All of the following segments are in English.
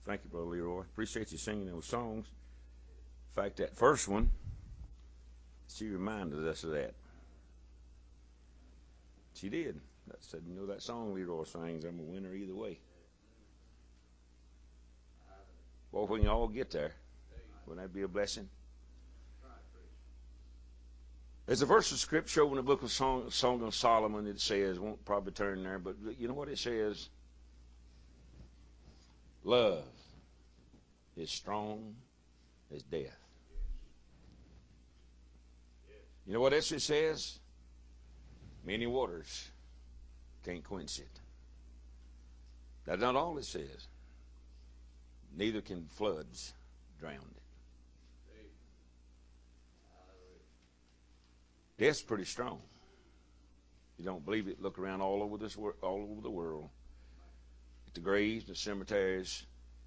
Thank you, Brother Leroy. Appreciate you singing those songs. In fact, that first one, she reminded us of that. She did. I said, you know that song Leroy sings, I'm a winner either way. Well, if we can all get there, wouldn't that be a blessing? There's a verse of scripture in the book of Song of Solomon that says, won't probably turn there, but you know what it says? Love is strong as death. You know what else it says? Many waters can't quench it. That's not all it says. Neither can floods drown it. Death's pretty strong. If you don't believe it, look around all over the world, at the graves, the cemeteries.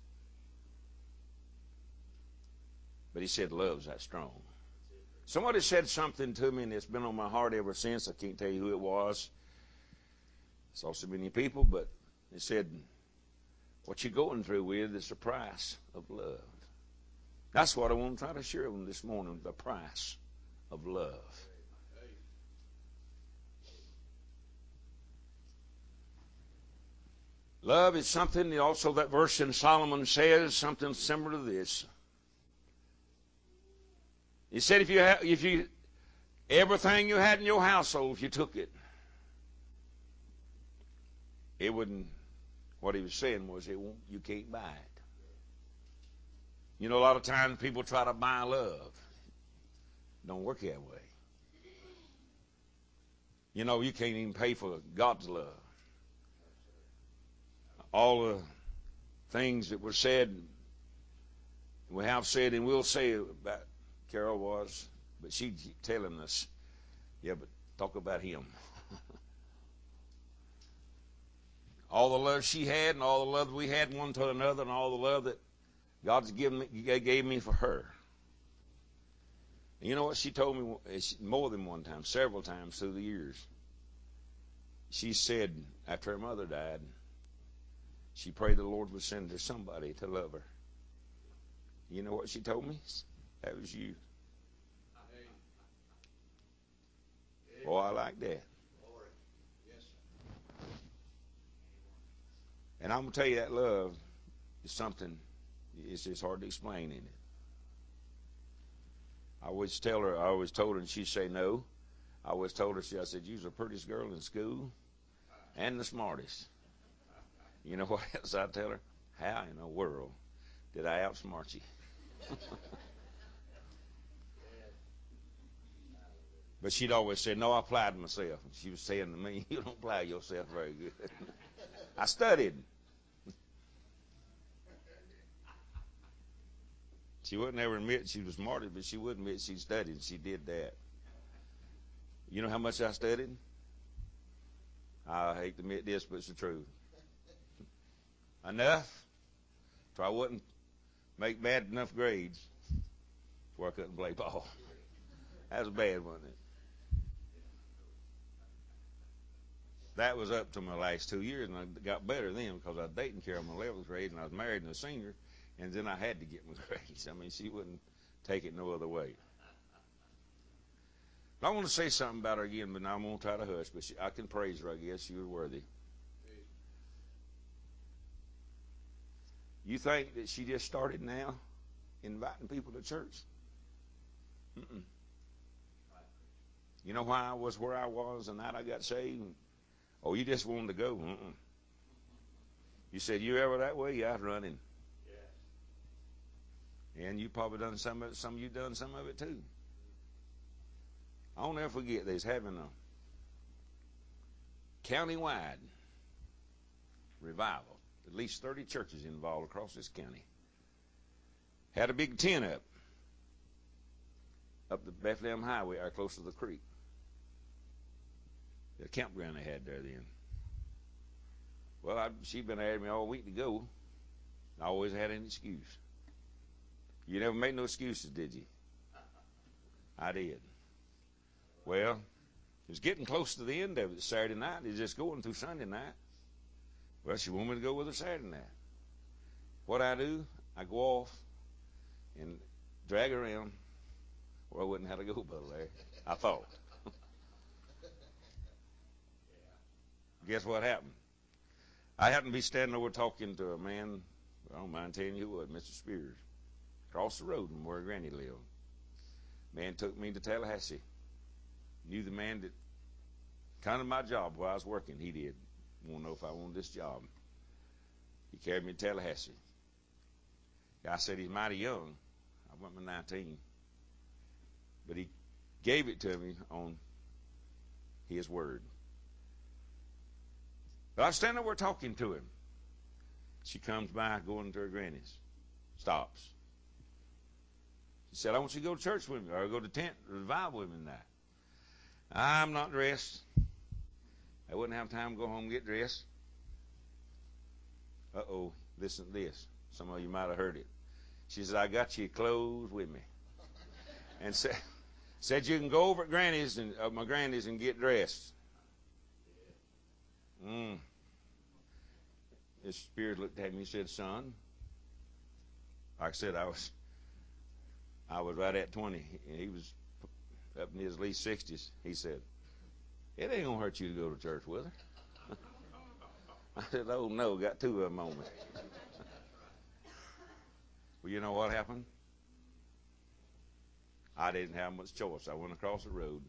But he said love's that strong. Somebody said something to me, and it's been on my heart ever since. I can't tell you who it was. I saw so many people, but they said, what you're going through with is the price of love. That's what I want to try to share with them this morning, the price of love. Love is something, also that verse in Solomon says something similar to this. He said if you everything you had in your household, if you took it, it wouldn't, what he was saying was you can't buy it. You know, a lot of times people try to buy love. It don't work that way. You know, you can't even pay for God's love. All the things that were said, we have said and will say about Carol was, but she telling us, yeah, but talk about him. All the love she had and all the love we had one to another and all the love that God's gave me for her. And you know what she told me more than one time, several times through the years. She said after her mother died, she prayed the Lord would send her somebody to love her. You know what she told me? That was you. Oh, I like that. And I'm going to tell you that love is something, it's just hard to explain, isn't it? I always told her, and she'd say no. I always told her, I said, you was the prettiest girl in school and the smartest. You know what else I tell her? How in the world did I outsmart you? But she'd always say, no, I applied myself. And she was saying to me, you don't apply yourself very good. I studied. She wouldn't ever admit she was smarter, but she would admit she studied. She did that. You know how much I studied? I hate to admit this, but it's the truth. Enough so I wouldn't make bad enough grades before I couldn't play ball. That was bad, wasn't it? That was up to my last 2 years, and I got better then because I was dating Carol in my 11th grade, and I was married and a senior, and then I had to get my grades. I mean, she wouldn't take it no other way. But I want to say something about her again, but now I'm going to try to hush, but I can praise her, I guess. She was worthy. You think that she just started now inviting people to church? Mm-mm. You know why I was where I was the night I got saved? Oh, you just wanted to go? Mm-mm. You said, you ever that way? Yeah, I was running. Yes. And you probably done some of it. Some of you done some of it too. I'll never forget they was having a county-wide revival. At least 30 churches involved across this county. Had a big tent up the Bethlehem Highway, or close to the creek. The campground they had there then. Well, she'd been asking me all week to go. I always had an excuse. You never made no excuses, did you? I did. Well, it was getting close to the end of it Saturday night. It was just going through Sunday night. Well, she wanted me to go with her Saturday night. what I do, I go off and drag around where I wouldn't have to go, Brother Larry. I thought. Guess what happened? I happened to be standing over talking to a man, I don't mind telling you what, Mr. Spears, across the road from where Granny lived. Man took me to Tallahassee. Knew the man that kind of my job while I was working. He did. Want to know if I wanted this job. He carried me to Tallahassee. I said he's mighty young. I went with 19. But he gave it to me on his word. But I was standing over talking to him. She comes by going to her granny's. Stops. She said, I want you to go to church with me or go to tent revival with me tonight. I'm not dressed. I wouldn't have time to go home and get dressed. Uh-oh, listen to this. Some of you might have heard it. She said, I got your clothes with me. And said you can go over at Granny's and my Granny's and get dressed. His spirit looked at me and said, son, like I said, I was right at 20. And he was up in his late 60s. He said, it ain't going to hurt you to go to church with her. I said, oh, no, got two of them on me. Well, you know what happened? I didn't have much choice. I went across the road,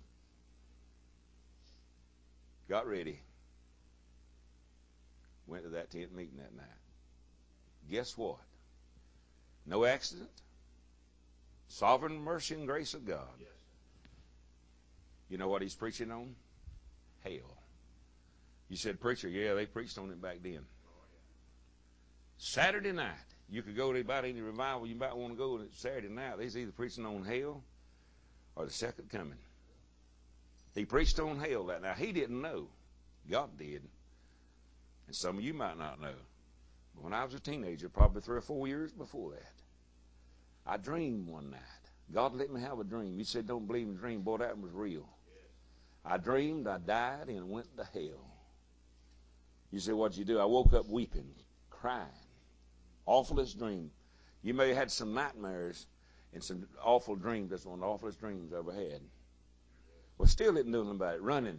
got ready, went to that tent meeting that night. Guess what? No accident. Sovereign mercy and grace of God. Yes. You know what he's preaching on? Hell. You said, preacher, yeah, they preached on it back then. Saturday night. You could go to about any revival you might want to go to Saturday night. They's either preaching on hell or the second coming. He preached on hell that night. He didn't know. God did. And some of you might not know. But when I was a teenager, probably 3 or 4 years before that, I dreamed one night. God let me have a dream. He said, don't believe in a dream. Boy, that was real. I dreamed I died and went to hell. You say, what'd you do? I woke up weeping, crying. Awfulest dream. You may have had some nightmares and some awful dreams. That's one of the awfulest dreams I ever had. Well, still didn't do nothing about it. Running.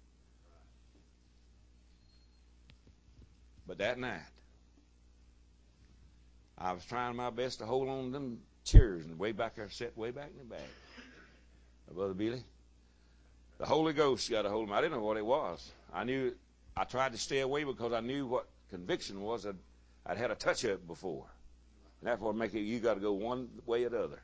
But that night, I was trying my best to hold on to them chairs and way back there, set way back in the back. Brother Billy, the Holy Ghost got a hold of me. I didn't know what it was. I tried to stay away because I knew what conviction was. I'd had a touch of it before. And that's what make it, you got to go one way or the other.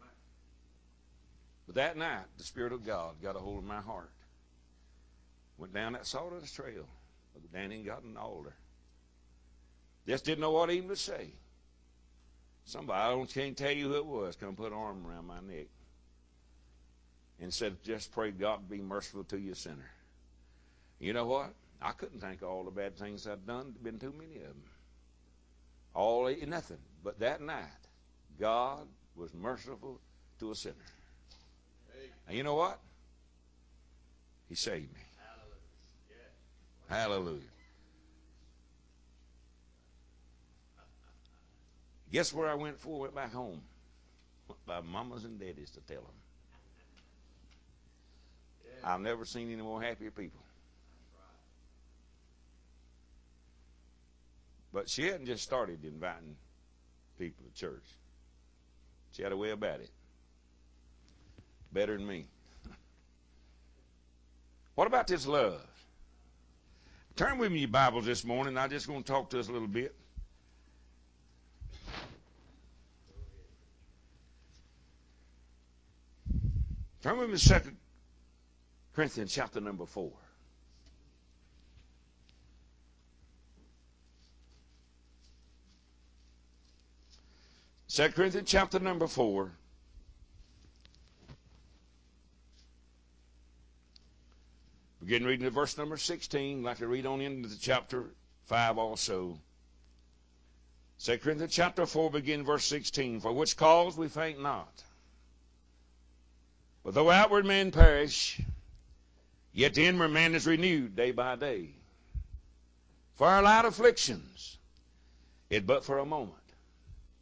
But that night, the Spirit of God got a hold of my heart. Went down that sawdust trail. Danny got an altar. Just didn't know what even to say. Somebody, can't tell you who it was, come put an arm around my neck. And said, just pray God be merciful to you, sinner. You know what? I couldn't think of all the bad things I'd done. There'd been too many of them. Nothing. But that night, God was merciful to a sinner. And you know what? He saved me. Hallelujah. Guess where I went before I went back home? Went by mamas and daddies to tell them. I've never seen any more happier people. But she hadn't just started inviting people to church. She had a way about it. Better than me. What about this love? Turn with me your Bibles this morning. I'm just going to talk to us a little bit. Turn with me to 2 Corinthians chapter number 4. 2 Corinthians chapter number 4. Begin reading at verse number 16. I'd like to read on into the chapter 5 also. 2 Corinthians chapter 4, begin verse 16. For which cause we faint not. But though outward man perish, yet the inward man is renewed day by day. For our light afflictions, it but for a moment.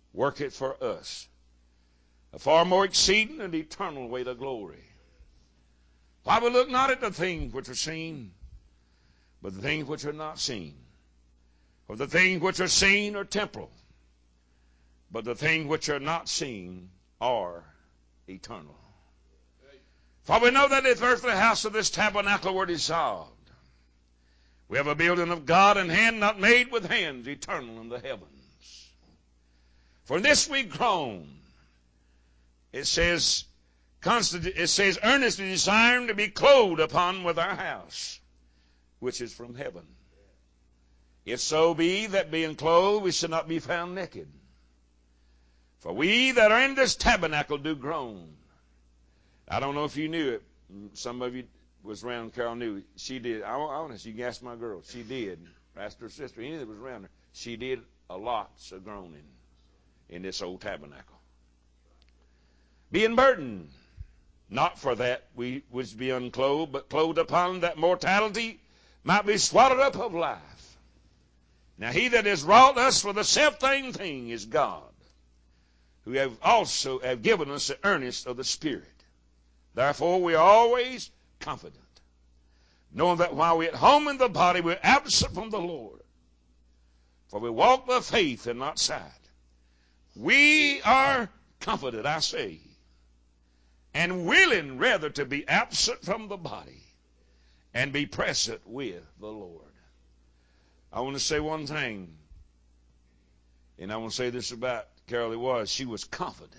worketh for us a far more exceeding and eternal weight of glory. Why we look not at the things which are seen, but the things which are not seen. For the things which are seen are temporal, but the things which are not seen are eternal. For we know that if earthly house of this tabernacle were dissolved, we have a building of God and hand not made with hands, eternal in the heavens. For this we groan. It says earnestly desiring to be clothed upon with our house, which is from heaven. If so be that being clothed we should not be found naked. For we that are in this tabernacle do groan. I don't know if you knew it. Some of you was around. Carol knew. She did. I honest, you can ask my girl. She did. Asked her sister. Any that was around her. She did a lot of groaning in this old tabernacle. Being burdened, not for that we would be unclothed, but clothed upon that mortality might be swallowed up of life. Now he that has wrought us for the self-same thing is God, who have given us the earnest of the Spirit. Therefore we are always confident, knowing that while we're at home in the body, we're absent from the Lord. For we walk by faith and not sight. We are confident, I say, and willing rather to be absent from the body and be present with the Lord. I want to say one thing, and I want to say this about Carol. She was confident,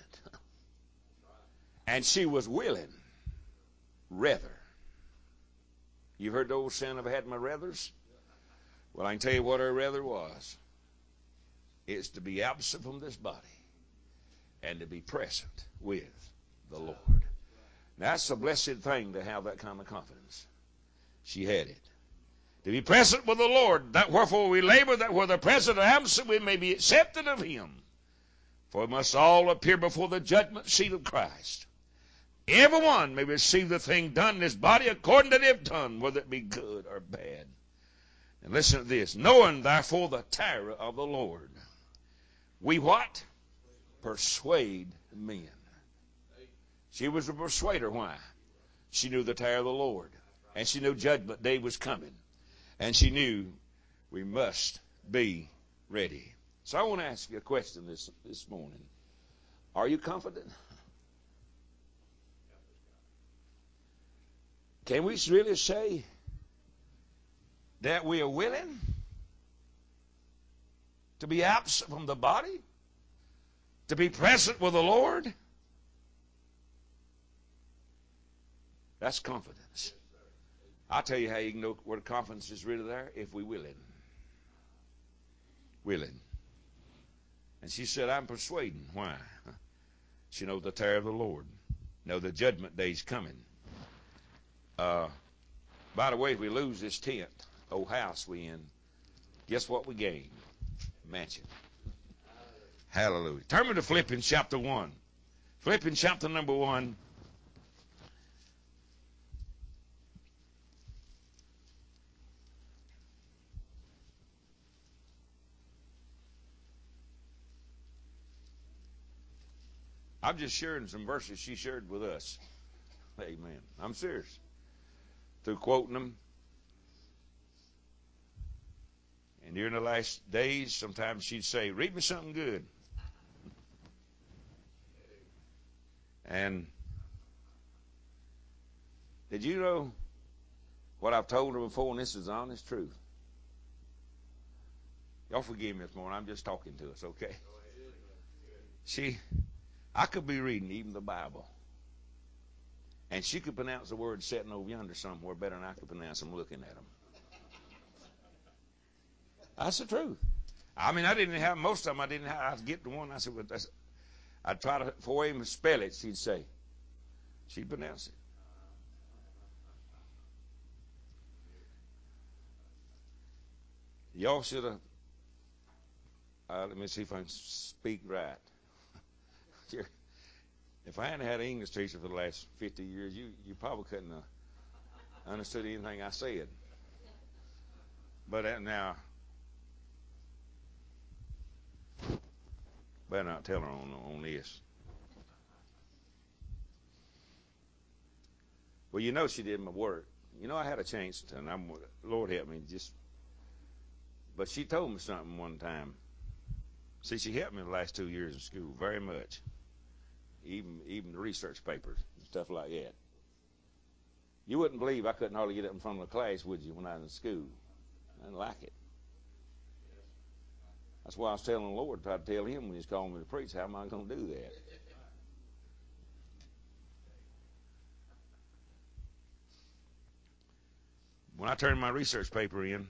and she was willing rather. You've heard the old saying, I've had my rathers? Well, I can tell you what her rather was. It's to be absent from this body and to be present with the Lord. Now, that's a blessed thing to have that kind of confidence. She had it. To be present with the Lord, that wherefore we labor, that whether present or absent we may be accepted of him. For we must all appear before the judgment seat of Christ. Everyone may receive the thing done in his body according to they've done, whether it be good or bad. And listen to this. Knowing therefore the terror of the Lord, we what? Persuade men. She was a persuader. Why? She knew the terror of the Lord. And she knew judgment day was coming. And she knew we must be ready. So I want to ask you a question this morning. Are you confident? Can we really say that we are willing to be absent from the body? To be present with the Lord? That's confidence. I'll tell you how you can know where the confidence is really there, if we willing. Willing. And she said, I'm persuading. Why? She knows the terror of the Lord. Know the judgment day's coming. By the way, if we lose this tent, old house we in, guess what we gain? Mansion. Hallelujah. Turn me to Philippians chapter 1. Philippians chapter number 1. I'm just sharing some verses she shared with us. Amen. I'm serious. Through quoting them. And during the last days, sometimes she'd say, read me something good. And did you know what I've told her before, and this is the honest truth? Y'all forgive me this morning. I'm just talking to us, okay? I could be reading even the Bible, and she could pronounce the word sitting over yonder somewhere better than I could pronounce them looking at them. That's the truth. I mean, I didn't have, most of them I didn't have. I'd get the one, I said, well, I'd try to, for him to spell it, she'd say. She'd pronounce it. Y'all should have, let me see if I can speak right. If I hadn't had an English teacher for the last 50 years, you probably couldn't have understood anything I said. But now, Better not tell her on this. Well, you know she did my work. You know I had a chance, and Lord help me, but she told me something one time. See, she helped me the last 2 years in school very much. Even the research papers and stuff like that. You wouldn't believe I couldn't hardly get up in front of the class, would you, when I was in school? I didn't like it. That's why I was telling the Lord, tried to tell him when he's calling me to preach, how am I going to do that? When I turned my research paper in,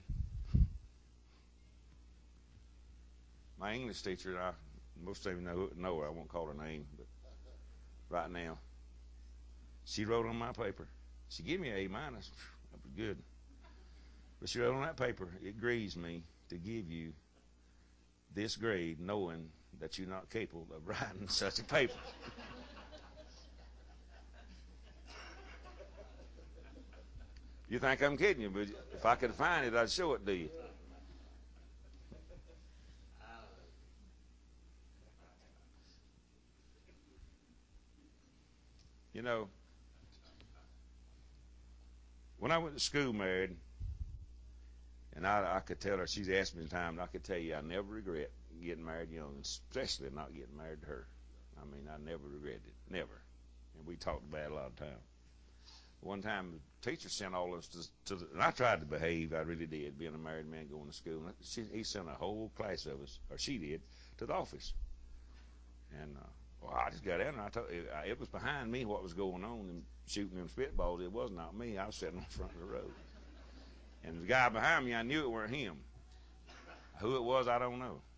my English teacher, most of you know her, I won't call her name, but right now, she wrote on my paper. She gave me an A-. That was good. But she wrote on that paper, it grieves me to give you this grade knowing that you're not capable of writing such a paper. You think I'm kidding you, but if I could find it, I'd show it to you. You know, when I went to school married, and I could tell her, she's asked me time, and I could tell you I never regret getting married young, especially not getting married to her. I mean, I never regretted it, never. And we talked about it a lot of times. One time, the teacher sent all of us and I tried to behave, I really did, being a married man going to school. He sent a whole class of us, or she did, to the office. And, I just got in and I told it was behind me what was going on and shooting them spitballs. It was not me. I was sitting on the front of the road. And the guy behind me, I knew it weren't him. Who it was, I don't know.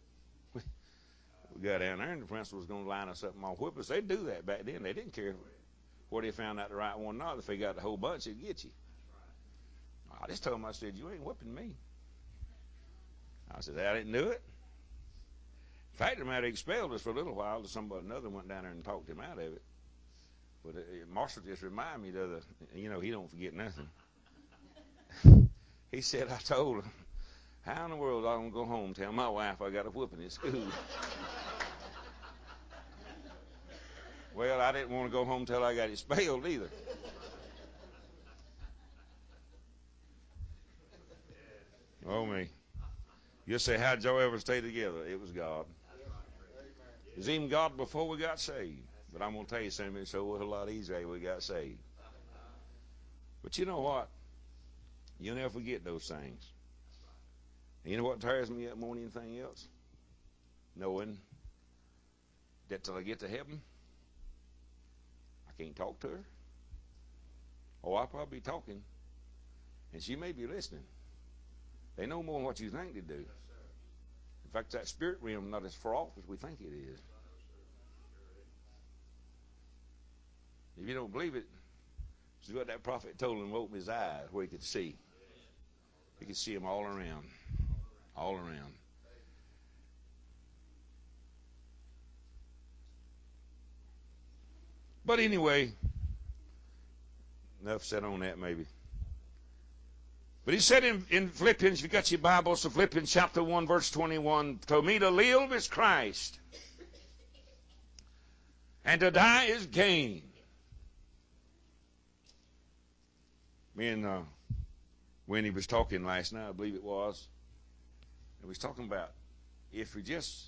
We got down there and the principal was going to line us up and whip us. They'd do that back then. They didn't care where they found out the right one or not. If they got the whole bunch, they'd get you. I just told him, I said, you ain't whipping me. I said, I didn't do it. In fact, they might have expelled us for a little while till another went down there and talked him out of it. But Marshall just reminded me he don't forget nothing. He said, I told him, how in the world am I going to go home and tell my wife I got a whooping at school? Well, I didn't want to go home until I got expelled either. Oh, me. You'll say, how'd y'all ever stay together? It was God. It was even God before we got saved. But I'm going to tell you something, so it was a lot easier after we got saved. But you know what? You'll never forget those things. And you know what tears me up more than anything else? Knowing that till I get to heaven, I can't talk to her. Oh, I'll probably be talking, and she may be listening. They know more than what you think they do. In fact, that spirit realm is not as far off as we think it is. If you don't believe it, this is what that prophet told him, opened his eyes where he could see. He could see them all around. All around. But anyway, enough said on that maybe. But he said in Philippians, if you got your Bibles, so Philippians chapter 1, verse 21, to me to live is Christ, and to die is gain. Me and when he was talking last night, I believe it was, and he was talking about if we just,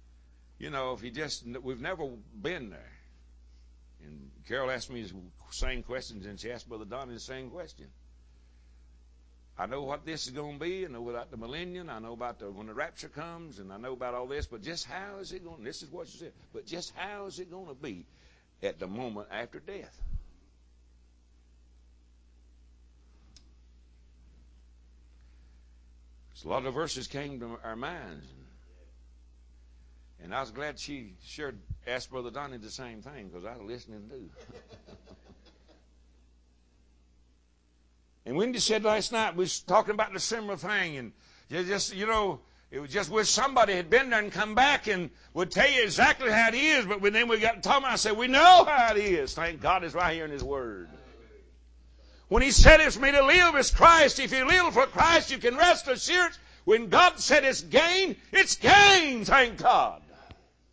we've never been there. And Carol asked me the same questions, and she asked Brother Donnie the same question. I know what this is going to be. I know about the millennium. I know about when the rapture comes, and I know about all this. But just how is it going? This is what she said. But just how is it going to be at the moment after death? So a lot of verses came to our minds, and I was glad she asked Brother Donnie the same thing because I was listening too. And Wendy said last night, we was talking about the similar thing, and it was just wish somebody had been there and come back and would tell you exactly how it is. But then we got to talking about it, I said, we know how it is. Thank God it's right here in His Word. When He said it's me to live as Christ, if you live for Christ, you can rest assured when God said it's gain, thank God.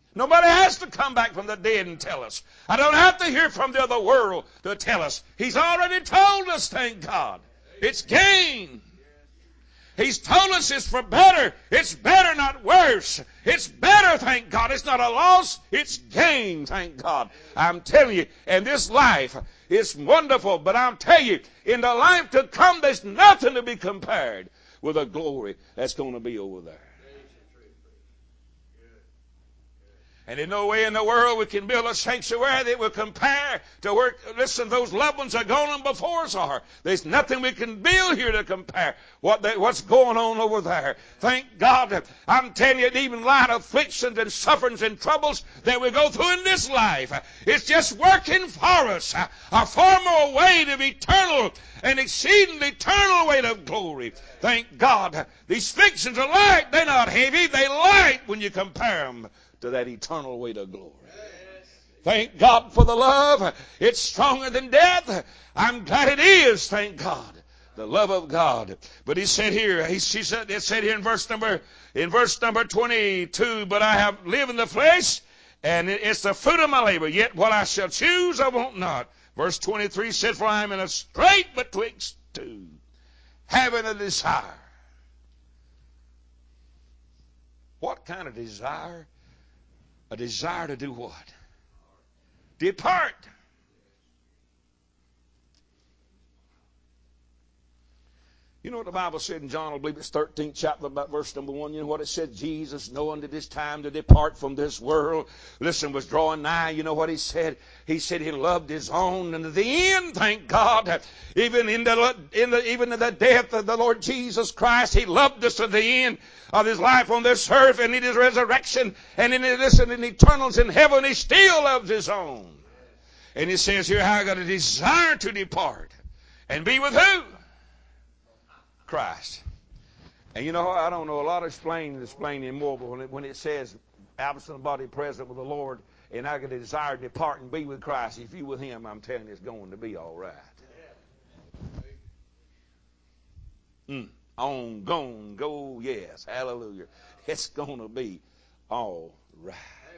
Nobody has to come back from the dead and tell us. I don't have to hear from the other world to tell us. He's already told us, thank God. It's gain. He's told us it's for better. It's better, not worse. It's better, thank God. It's not a loss. It's gain, thank God. I'm telling you, and this life is wonderful, but I'm telling you, in the life to come, there's nothing to be compared with the glory that's going to be over there. And there's no way in the world we can build a sanctuary that will compare to where, listen, those loved ones are going on before us are. There's nothing we can build here to compare what's going on over there. Thank God. I'm telling you, even light afflictions and sufferings and troubles that we go through in this life, it's just working for us. A far more way of eternal and exceedingly eternal weight of glory. Thank God. These afflictions are light. They're not heavy. They're light when you compare them to that eternal weight of glory. Thank God for the love. It's stronger than death. I'm glad it is, thank God. The love of God. But he said here, it said here in verse number 22, but I have lived in the flesh, and it's the fruit of my labor. Yet what I shall choose, I want not. Verse 23 said, for I am in a strait betwixt two, having a desire. What kind of desire? A desire to do what? Depart. You know what the Bible said in John, I believe it's 13th chapter, about verse number 1. You know what it said? Jesus, knowing that his time to depart from this world, listen, was drawing nigh. You know what he said? He said he loved his own, and to the end, thank God, even in the death of the Lord Jesus Christ, he loved us to the end of his life on this earth, and in his resurrection, and in eternals in heaven, he still loves his own. And he says here, I got a desire to depart and be with who? Christ. And you know, I don't know a lot of explaining more, but when it says absent body present with the Lord, and I got a desire to depart and be with Christ, if you with him, I'm telling you, it's going to be all right. On, gone, go, yes, hallelujah. It's going to be all right.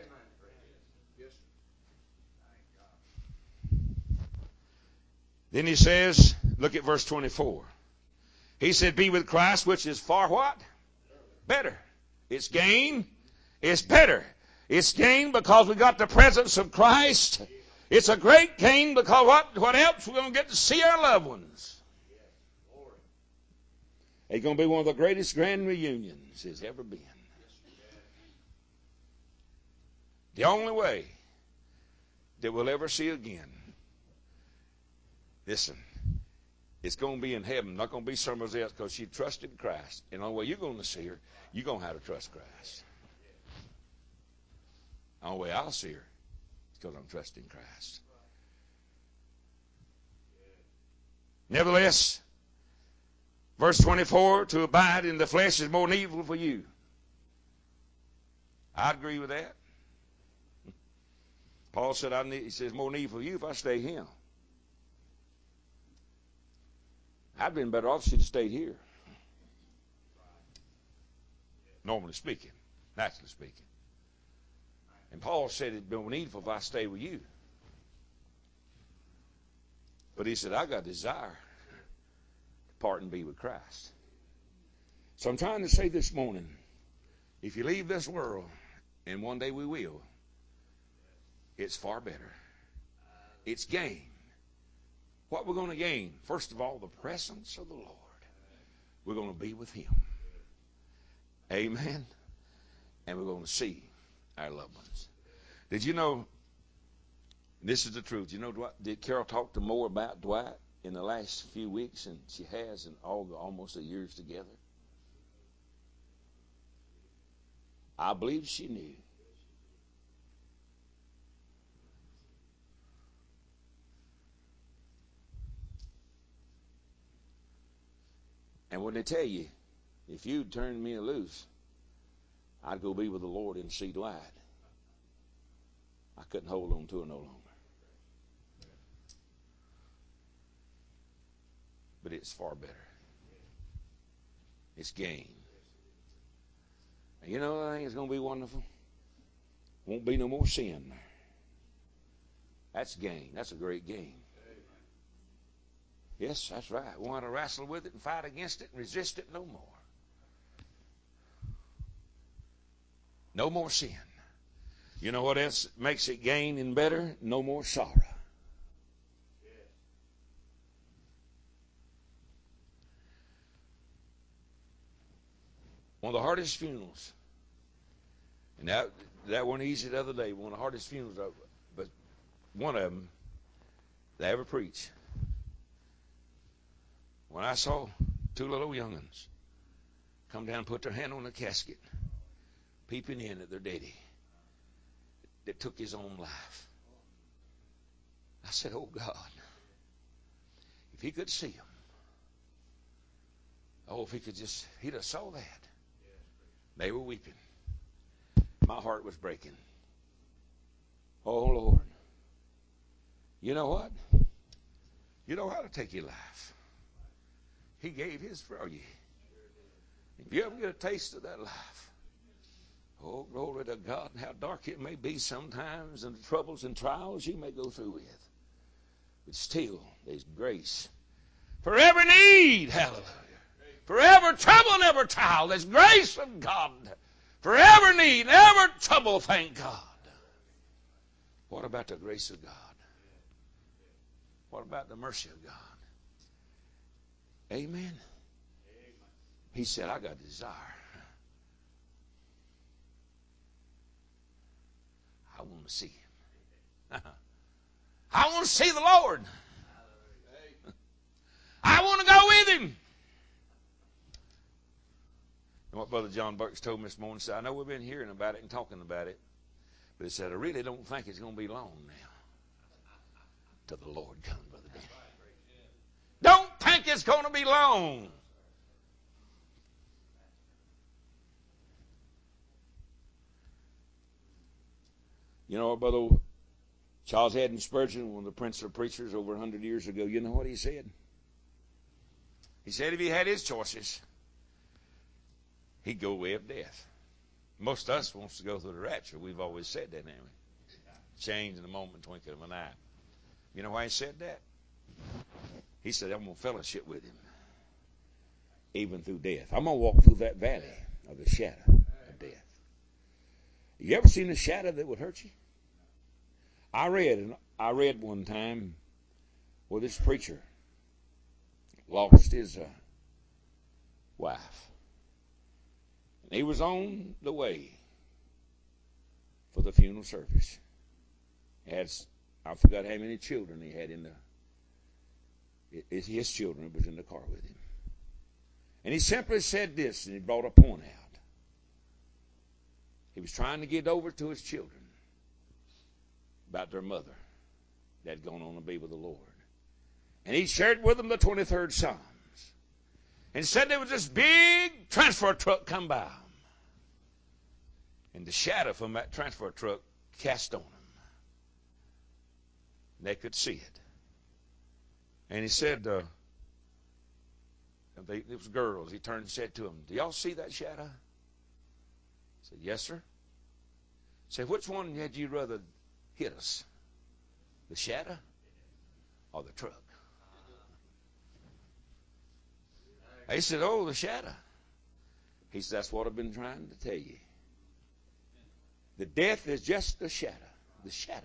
Then he says, look at verse 24. He said, be with Christ, which is far what? Better. It's gain. It's better. It's gain because we got the presence of Christ. It's a great gain because what else? We're going to get to see our loved ones. It's going to be one of the greatest grand reunions there's ever been. The only way that we'll ever see again. Listen, it's going to be in heaven, not going to be somewhere else, because she trusted Christ. And the only way you're going to see her, you're going to have to trust Christ. The only way I'll see her is because I'm trusting Christ. Nevertheless, verse 24, to abide in the flesh is more needful for you. I agree with that. Paul said, he says, more needful for you if I stay here. I'd been better off if she'd have stayed here. Normally speaking, naturally speaking. And Paul said it'd be more needful if I stay with you. But he said, I got a desire to part and be with Christ. So I'm trying to say this morning, if you leave this world, and one day we will, it's far better. It's gain. What we're going to gain? First of all, the presence of the Lord. We're going to be with him. Amen. And we're going to see our loved ones. Did you know, this is the truth, you know, did Carol talk to more about Dwight in the last few weeks than she has in almost a years together? I believe she knew. And when they tell you, if you'd turn me loose, I'd go be with the Lord and see Dwight. I couldn't hold on to her no longer. But it's far better. It's gain. And you know, I think it's going to be wonderful. Won't be no more sin. That's gain. That's a great gain. Yes, that's right. We want to wrestle with it and fight against it and resist it no more. No more sin. You know what else makes it gain and better? No more sorrow. One of the hardest funerals, and that wasn't easy the other day, one of the hardest funerals, but one of them they ever preached. When I saw two little young'uns come down and put their hand on the casket, peeping in at their daddy that took his own life, I said, oh God, if he could see them, oh, if he could just, he'd have saw that. They were weeping. My heart was breaking. Oh, Lord. You know what? You know how to take your life. He gave his for you. If you ever get a taste of that life, oh, glory to God, and how dark it may be sometimes, and the troubles and trials you may go through with. But still, there's grace for every need. Hallelujah. For every trouble and every trial, there's grace of God. For every need, every trouble, thank God. What about the grace of God? What about the mercy of God? Amen. He said, I got a desire. I want to see him. I want to see the Lord. I want to go with him. And what Brother John Burks told me this morning, said, I know we've been hearing about it and talking about it, but he said, I really don't think it's going to be long now till the Lord comes, Brother Danny. Don't think it's going to be long. You know, Brother Charles Haddon Spurgeon, one of the principal preachers over 100 years ago, you know what he said? He said if he had his choices, he'd go way of death. Most of us wants to go through the rapture. We've always said that, haven't we? Change in a moment, twinkle of an eye. You know why he said that? He said, I'm going to fellowship with him, even through death. I'm going to walk through that valley of the shadow of death. You ever seen a shadow that would hurt you? I read one time where this preacher lost his wife. And he was on the way for the funeral service. He had, I forgot how many children he had in his children was in the car with him. And he simply said this, and he brought a point out. He was trying to get over to his children about their mother that had gone on to be with the Lord. And he shared with them the 23rd Psalms. And said there was this big transfer truck come by them. And the shadow from that transfer truck cast on them. They could see it. And he said, it was girls. He turned and said to them, do y'all see that shadow? I said, yes, sir. He said, which one had you rather hit us? The shadow or the truck? He said, oh, the shadow. He said, that's what I've been trying to tell you. The death is just the shadow of it.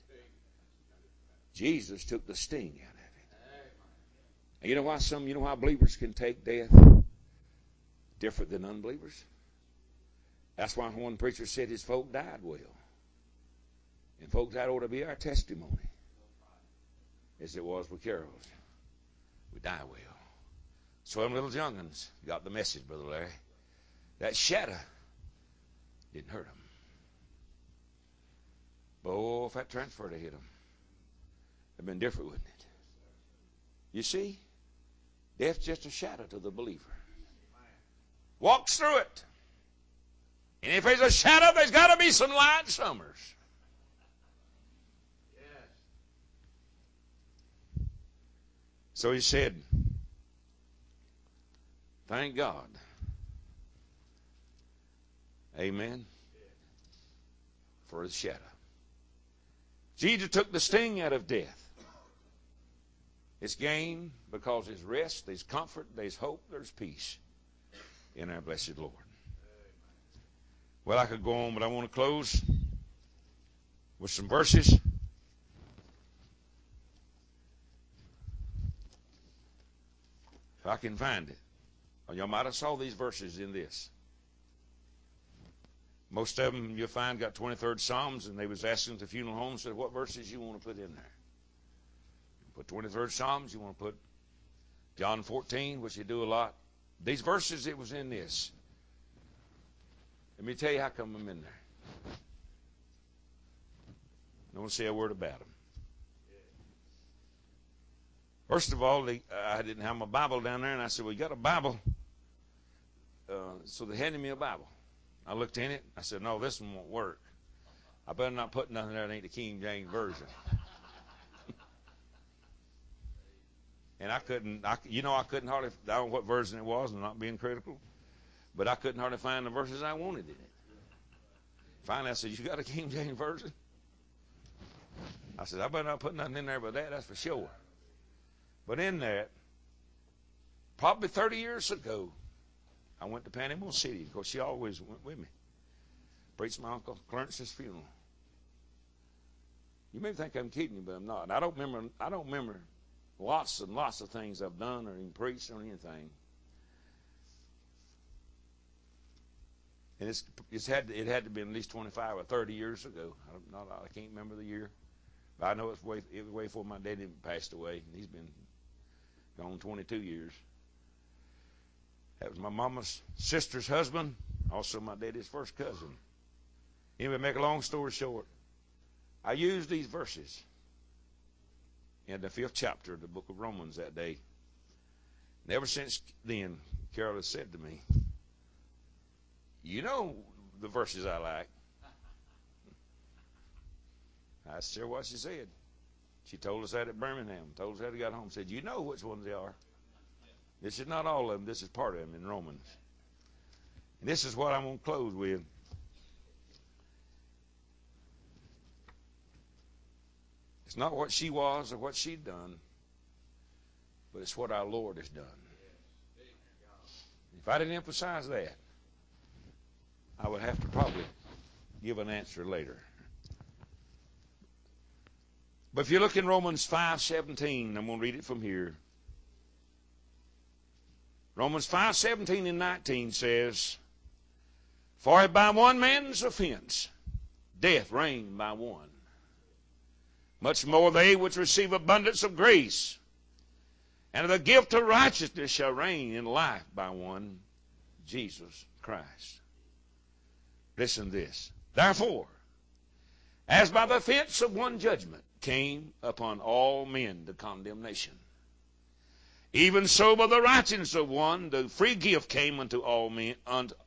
Jesus took the sting out of it. And you know why believers can take death different than unbelievers? That's why one preacher said his folk died well. And folks, that ought to be our testimony. As it was with Carol's. We die well. So them little young'uns got the message, Brother Larry. That shadow didn't hurt them. But oh, if that transfer had hit them, it'd been different, wouldn't it? You see, death's just a shadow to the believer. Walks through it. And if there's a shadow, there's got to be some light somewhere. So he said, thank God. Amen. for his shadow. Jesus took the sting out of death. It's gain because there's rest, there's comfort, there's hope, there's peace in our blessed Lord. Well, I could go on, but I want to close with some verses. If I can find it. Y'all might have saw these verses in this. Most of them you'll find got 23rd Psalms, and they was asking at the funeral home, said, what verses you want to put in there? You put 23rd Psalms, you want to put John 14, which you do a lot. These verses, it was in this. Let me tell you how come I'm in there. I don't say a word about them. First of all, I didn't have my Bible down there, and I said, well, you got a Bible? So they handed me a Bible. I looked in it. I said, no, this one won't work. I better not put nothing there that ain't the King James Version. And I couldn't hardly, I don't know what version it was, I'm not being critical, but I couldn't hardly find the verses I wanted in it. Finally, I said, you got a King James Version? I said, I better not put nothing in there but that, that's for sure. But in that, probably 30 years ago, I went to Panama City. Of course, she always went with me. Preached my Uncle Clarence's funeral. You may think I'm kidding you, but I'm not. And I don't remember lots and lots of things I've done or even preached or anything. And it had to be at least 25 or 30 years ago. I can't remember the year. But I know it was way before my dad even passed away. And he's been gone 22 years. That was my mama's sister's husband, also my daddy's first cousin. Anyway, make a long story short, I used these verses in the 5th chapter of the book of Romans that day. And ever since then, Carol has said to me, you know the verses I like. I said what she said. She told us that at Birmingham, told us that we got home, said, you know which ones they are. This is not all of them. This is part of them in Romans. And this is what I'm going to close with. It's not what she was or what she'd done, but it's what our Lord has done. If I didn't emphasize that, I would have to probably give an answer later. But if you look in Romans 5:17, I'm going to read it from here. Romans 5:17 and 19 says, for if by one man's offense death reigned by one, much more they which receive abundance of grace and of the gift of righteousness shall reign in life by one, Jesus Christ. Listen to this. Therefore, as by the offense of one judgment came upon all men the condemnation, even so by the righteousness of one the free gift came unto all men,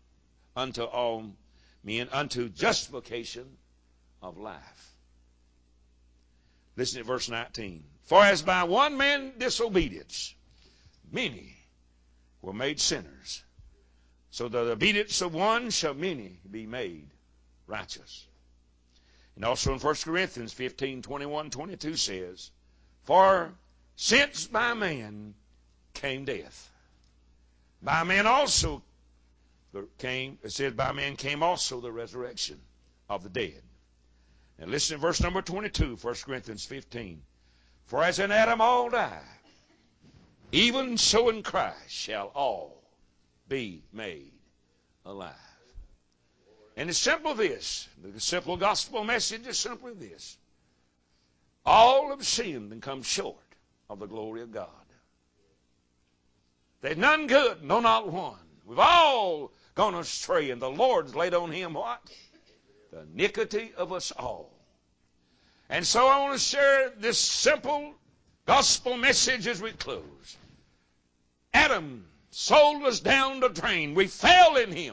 unto justification of life. Listen to verse 19. For as by one man disobedience many were made sinners, so the obedience of one shall many be made righteous. And also in 1 Corinthians 15:21-22 says, for since by man came death, by man also it says, by man came also the resurrection of the dead. And listen to verse number 22, 1 Corinthians 15. For as in Adam all die, even so in Christ shall all be made alive. And it's simple this. The simple gospel message is simply this. All have sinned and come short of the glory of God. There's none good, no, not one. We've all gone astray, and the Lord's laid on him what? The iniquity of us all. And so I want to share this simple gospel message as we close. Adam sold us down the drain. We fell in him.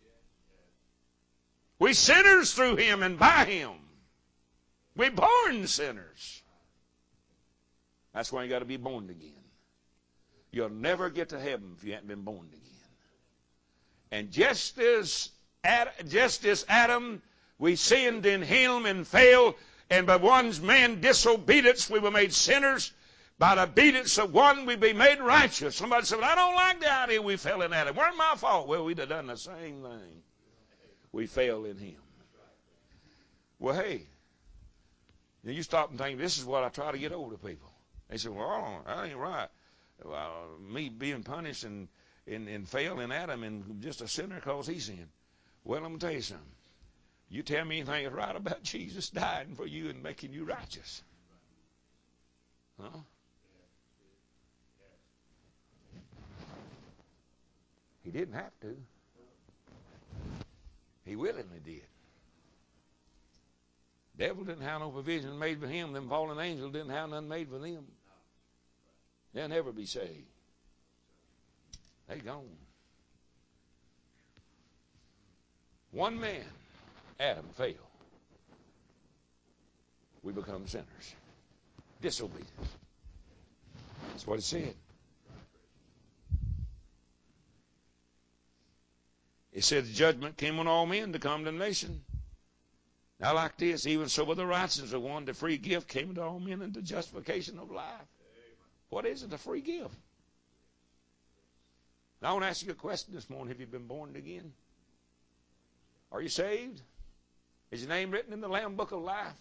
We sinners through him and by him. We born sinners. That's why you got to be born again. You'll never get to heaven if you haven't been born again. And just as Adam We sinned in him and failed, and by one man's disobedience we were made sinners. By the obedience of one we be made righteous. Somebody said, well, I don't like the idea we fell in Adam. Weren't my fault. Well, we'd have done the same thing. We fell in him. Well, hey, you stop and think, this is what I try to get over to people. They say, well, that ain't right. Well, me being punished and failing Adam and just a sinner because he sinned. Well, I'm going to tell you something. You tell me anything is right about Jesus dying for you and making you righteous. Huh? He didn't have to. He willingly did. Devil didn't have no provision made for him. Them fallen angels didn't have none made for them. They'll never be saved. They gone. One man, Adam, failed. We become sinners. Disobedience. That's what it said. It said the judgment came on all men, the condemnation. Now like this, even so with the righteousness of one, the free gift came to all men into justification of life. What is it, a free gift? Now I want to ask you a question this morning. Have you been born again? Are you saved? Is your name written in the Lamb Book of Life?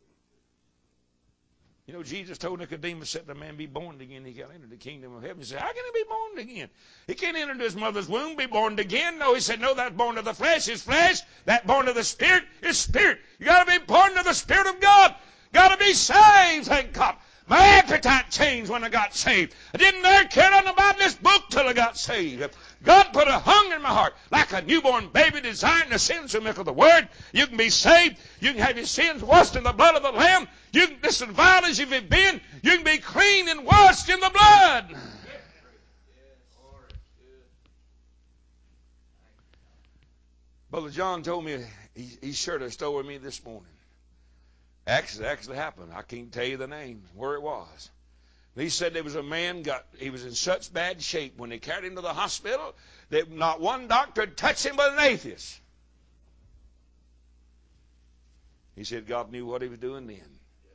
You know, Jesus told Nicodemus, "Except a man be born again, he can't enter the kingdom of heaven." He said, how can he be born again? He can't enter into his mother's womb, be born again. No, he said, no, that's born of the flesh is flesh. That born of the Spirit is spirit. You got to be born of the Spirit of God. Got to be saved, thank God. My appetite changed when I got saved. I didn't care nothing about this book till I got saved. God put a hunger in my heart like a newborn baby desiring the sins and milk of the Word. You can be saved. You can have your sins washed in the blood of the Lamb. You can, listen, vile as you've been, you can be clean and washed in the blood. Brother John told me, he shared a story with me this morning. Actually happened. I can't tell you the name, where it was. He said there was a man, he was in such bad shape when they carried him to the hospital that not one doctor had touched him but an atheist. He said God knew what he was doing then.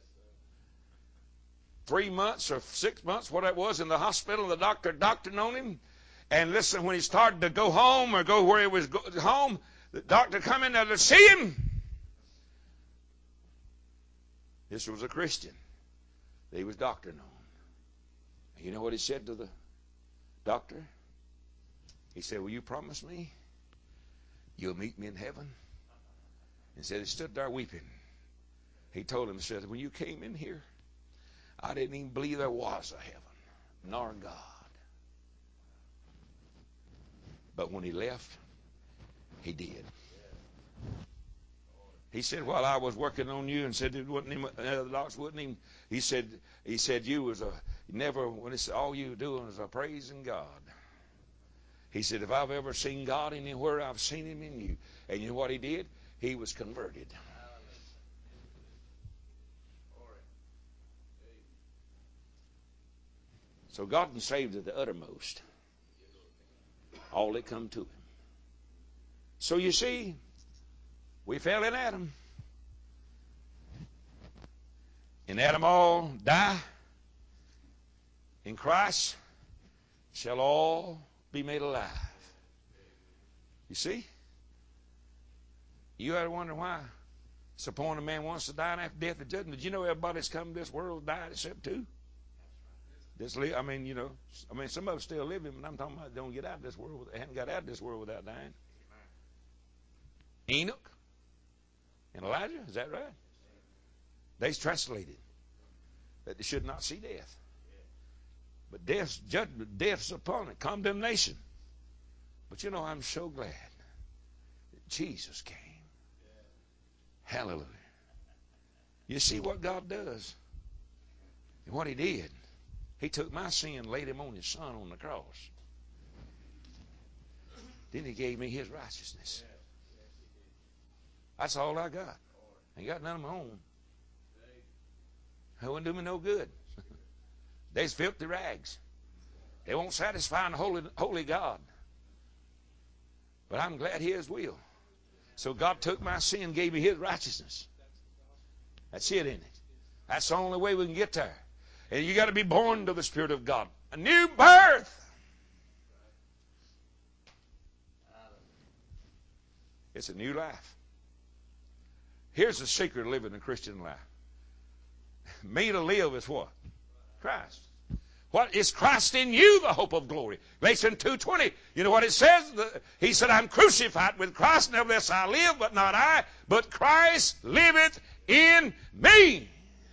3 months or 6 months, what it was, in the hospital, the doctor doctored on him. And listen, when he started to go home or go where he was home, the doctor come in there to see him. This was a Christian that he was doctoring on. And you know what he said to the doctor? He said, will you promise me you'll meet me in heaven? And said he stood there weeping. He told him, he said, when you came in here, I didn't even believe there was a heaven, nor God. But when he left, he did. He said, while I was working on you, and said it wasn't him, the doctors wouldn't even. He said you was never, when it's all you were doing was a praising God. He said, if I've ever seen God anywhere, I've seen him in you. And you know what he did? He was converted. So God was saved to the uttermost. All that come to him. So you see, we fell in Adam. In Adam all die. In Christ shall all be made alive. You see? You ever wonder why it's upon a man wants to die, and after death the judgment. Did you know everybody that's come to this world died except two? Some of them still living, but I'm talking about don't get out of this world. They haven't got out of this world without dying. Enoch and Elijah, is that right? They's translated that they should not see death. But death's judgment, death's upon it, condemnation. But you know, I'm so glad that Jesus came. Hallelujah. You see what God does and what he did. He took my sin, laid him on his son on the cross. Then he gave me his righteousness. That's all I got. I ain't got none of my own. It wouldn't do me no good. They's filthy rags. They won't satisfy the holy God. But I'm glad his will So God took my sin, gave me His righteousness. That's it, isn't it? That's the only way we can get there. And you got to be born to the Spirit of God. A new birth. It's a new life. Here's the secret of living a Christian life. Me to live is what? Christ. What is Christ in you, the hope of glory? Galatians 2:20. You know what it says? He said, I'm crucified with Christ, nevertheless I live, but not I, but Christ liveth in me.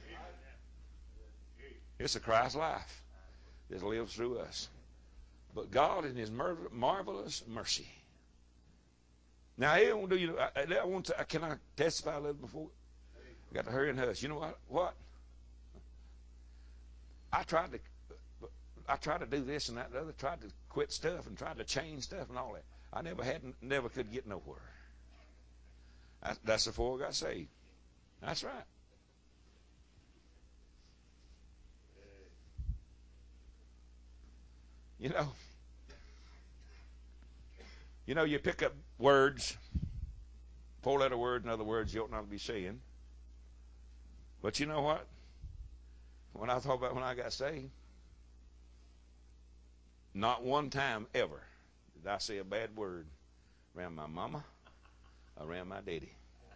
It's a Christ life that lives through us. But God in His marvelous mercy. Now, can I testify a little before? I got to hurry and hush. You know what? I tried to do this and that and the other, tried to quit stuff and tried to change stuff and all that. I never could get nowhere. That's before I got saved. That's right. You know, you pick up words, 4-letter words and other words you ought not to be saying. But you know what? When I thought about when I got saved, not one time ever did I say a bad word around my mama, around my daddy.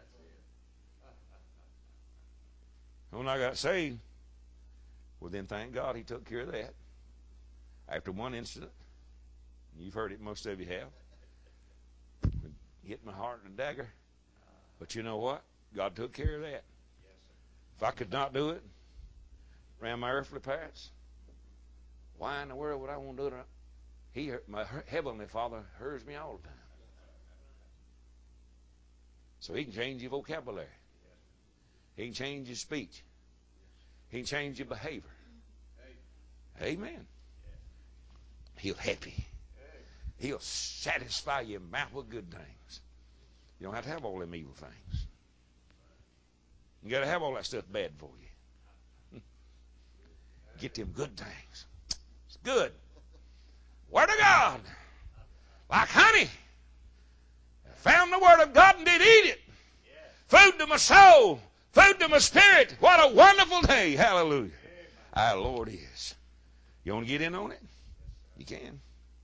When I got saved, well then thank God He took care of that. After one incident, you've heard it, most of you have, it hit my heart in a dagger. But you know what? God took care of that. If I could not do it around my earthly parents, why in the world would I want to do it? My heavenly Father hears me all the time. So He can change your vocabulary. He can change your speech. He can change your behavior. Amen. He'll help you. He'll satisfy your mouth with good things. You don't have to have all them evil things. You got to have all that stuff bad for you. Get them good things. It's good. Word of God. Like honey. I found the Word of God and did eat it. Food to my soul. Food to my spirit. What a wonderful day. Hallelujah. Our Lord is. You want to get in on it? You can.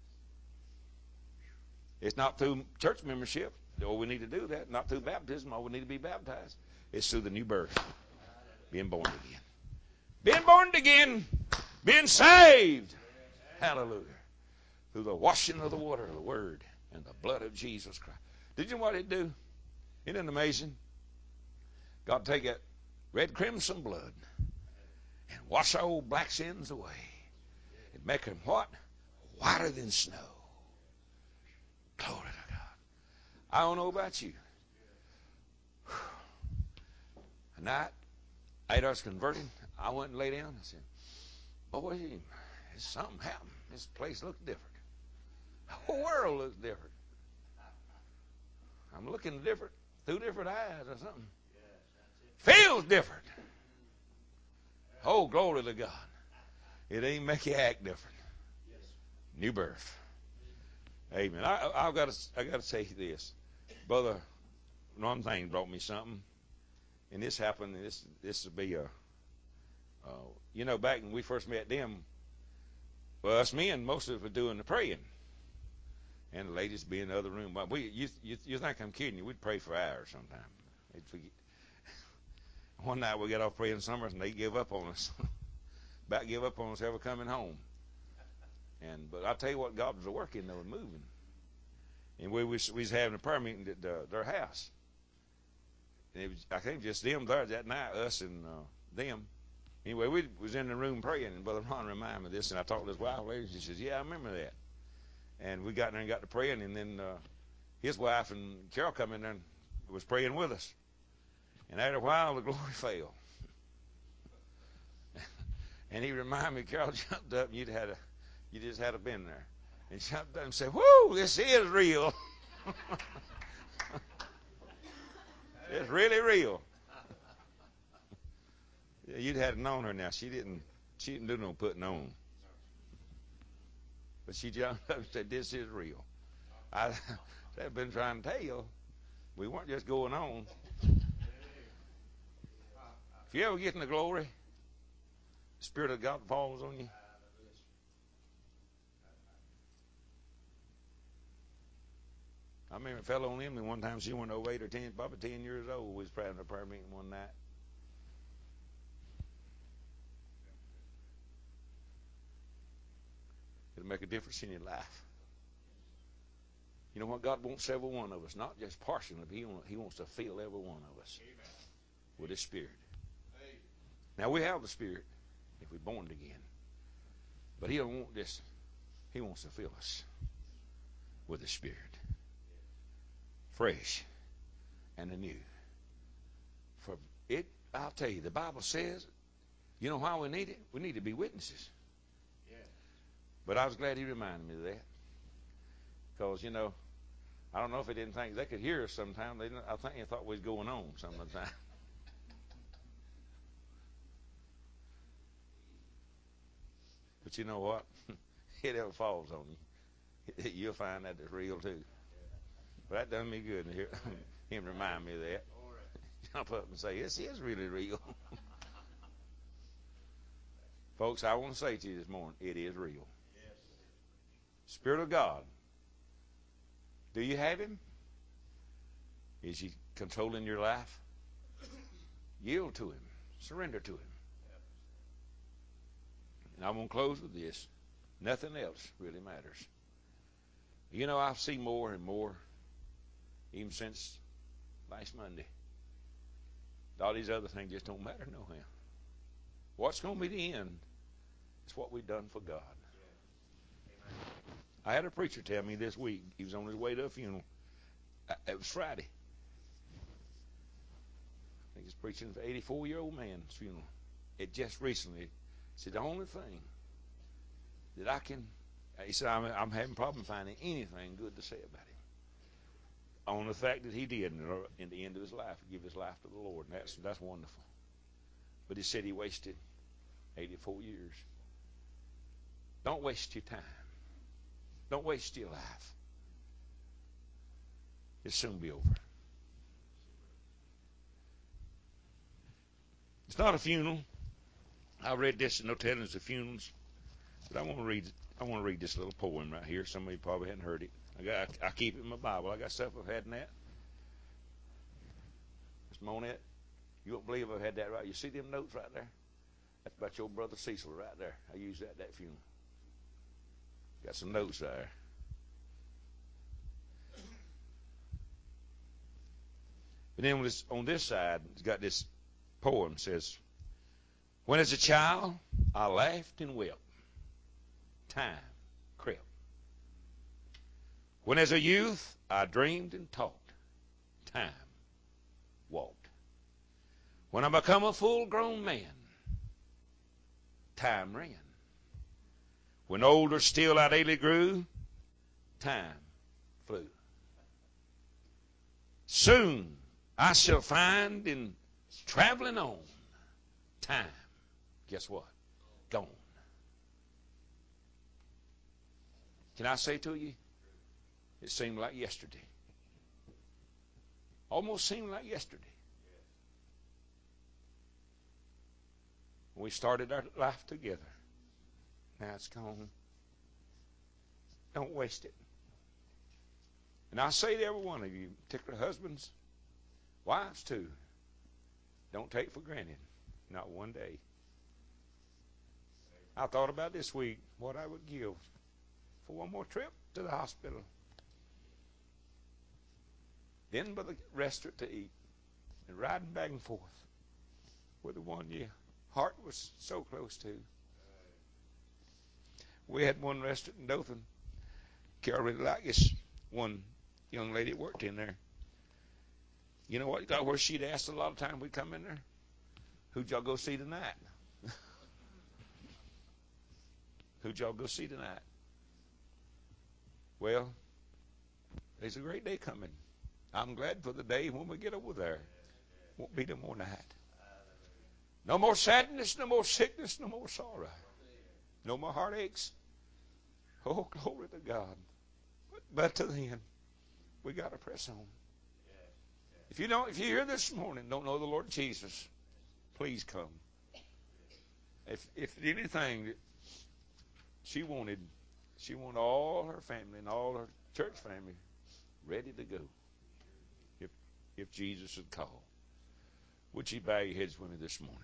It's not through church membership. We need to do that. Not through baptism. We need to be baptized. It's through the new birth. Being born again. Being born again. Being saved. Hallelujah. Through the washing of the water of the Word and the blood of Jesus Christ. Did you know what He'd do? Isn't it amazing? God take that red crimson blood and wash our old black sins away. And make them what? Whiter than snow. Glory to God. I don't know about you. A night, after I was converted, I went and lay down and said, boy, something happened. This place looks different. The whole world looks different. I'm looking different through different eyes or something. Feels different. Oh, glory to God. It ain't make you act different. New birth. Amen. I got to say this. Brother, one thing brought me something. And this happened, this will be back when we first met them, well, us men, most of us were doing the praying. And the ladies be in the other room. But you think I'm kidding you? We'd pray for hours sometimes. They'd forget. One night we got off praying Summers and they give up on us. About give up on us ever coming home. But I'll tell you what, God was working though and moving. And we was having a prayer meeting at their house. And it was, I think just them there that night, us and them. Anyway, we was in the room praying, and Brother Ron reminded me of this, and I talked to his wife later, and she says, yeah, I remember that. And we got in there and got to praying, and then his wife and Carol come in there and was praying with us. And after a while, the glory fell. And he reminded me, Carol jumped up, and you just had been there. And jumped up and said, whoo, this is real. It's really real. You'd have known her now. She didn't do no putting on. But she jumped up and said, this is real. I've been trying to tell you, We weren't just going on. If you ever get in the glory, the Spirit of God falls on you. I remember a fellow on Emily one time, she went over 8 or 10, probably 10 years old. We was praying at a prayer meeting one night. It'll make a difference in your life. You know what? God wants every one of us, not just partially, but He wants to fill every one of us with His Spirit. Now, we have the Spirit if we're born again. But He don't want this. He wants to fill us with the Spirit. Fresh and anew. For it, I'll tell you, the Bible says, you know why we need it? We need to be witnesses. But I was glad He reminded me of that. Because, you know, I don't know if He didn't think they could hear us sometime. I think He thought we was going on some of the time. But you know what? It ever falls on you. You'll find that it's real too. But that done me good to hear Him remind me of that. Jump up and say, this is really real. Folks, I want to say to you this morning, it is real. Spirit of God. Do you have Him? Is He controlling your life? Yield to Him. Surrender to Him. And I'm going to close with this. Nothing else really matters. You know, I've seen more and more, even since last Monday. All these other things just don't matter no how. What's going to be the end is what we've done for God. I had a preacher tell me this week, he was on his way to a funeral. It was Friday. I think he's preaching for an 84-year-old man's funeral. It just recently said the only thing that I can, he said, I'm having a problem finding anything good to say about him. On the fact that he did, in the end of his life, give his life to the Lord. And that's wonderful. But he said he wasted 84 years. Don't waste your time. Don't waste your life. It'll soon be over. It's not a funeral. I read this, no telling it's a funerals, but I want to read this little poem right here. Somebody probably hadn't heard it. I keep it in my Bible. I got stuff I've had in that. Miss Monette, you won't believe I've had that right. You see them notes right there? That's about your brother Cecil right there. I used that at that funeral. Got some notes there. And then on this side, it's got this poem. It says, when as a child I laughed and wept, time crept. When as a youth I dreamed and talked, time walked. When I become a full-grown man, time ran. When older still I daily grew, time flew. Soon I shall find in traveling on, time, guess what? Gone. Can I say to you, it seemed like yesterday. Almost seemed like yesterday. We started our life together. Now it's gone. Don't waste it. And I say to every one of you, particularly husbands, wives too, don't take for granted, not one day. I thought about this week what I would give for one more trip to the hospital. Then by the restaurant to eat and riding back and forth with the one your heart was so close to. We had one restaurant in Dothan. Carol really liked this one young lady that worked in there. You know what? Where she'd asked a lot of times we'd come in there, who'd y'all go see tonight? Who'd y'all go see tonight? Well, there's a great day coming. I'm glad for the day when we get over there. Won't be no more night. No more sadness, no more sickness, no more sorrow. No more heartaches. Oh, glory to God. But to then, we got to press on. If you're here this morning, don't know the Lord Jesus, please come. If anything that she wanted all her family and all her church family ready to go. If Jesus would call. Would you bow your heads with me this morning?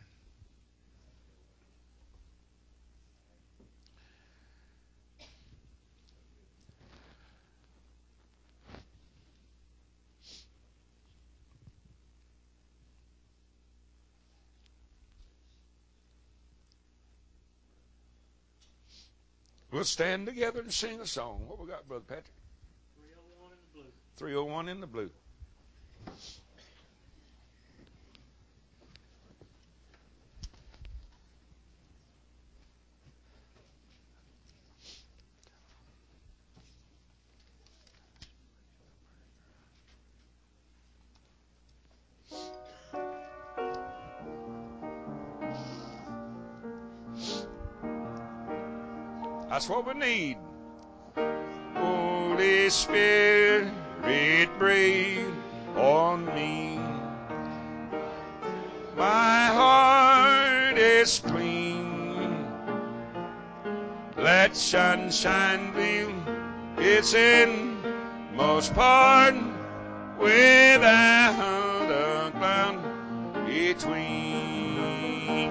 We'll stand together and sing a song. What we got, Brother Patrick? 301 in the blue. 301 in the blue. That's what we need. Holy Spirit, breathe on me. My heart is clean. Let sunshine beam its inmost part without a cloud between.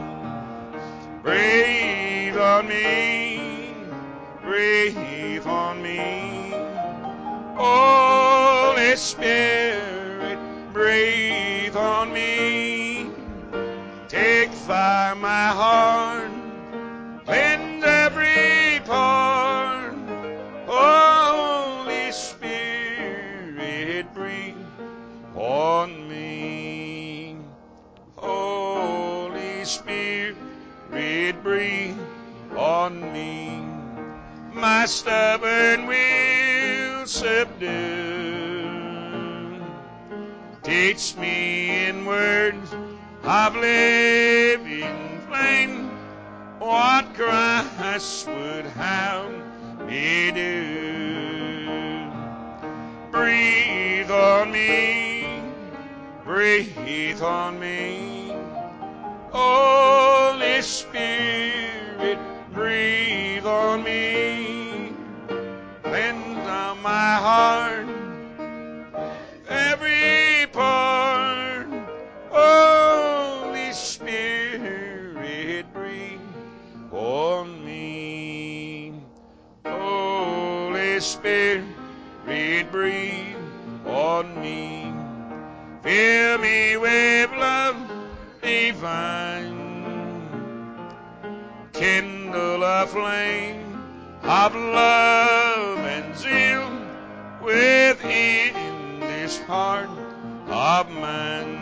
Breathe on me, breathe on me. Holy Spirit, breathe on me. Take fire my heart, cleanse every part. Holy Spirit, breathe on me. Holy Spirit, breathe on me. My stubborn will subdue. Teach me in words of living flame what Christ would have me do. Breathe on me, breathe on me. Holy Spirit, breathe on me. Cleanse my heart, every part. Holy Spirit, breathe on me. Holy Spirit, breathe on me. Fill me with love divine. Kindle a flame of love and zeal within this heart of mine.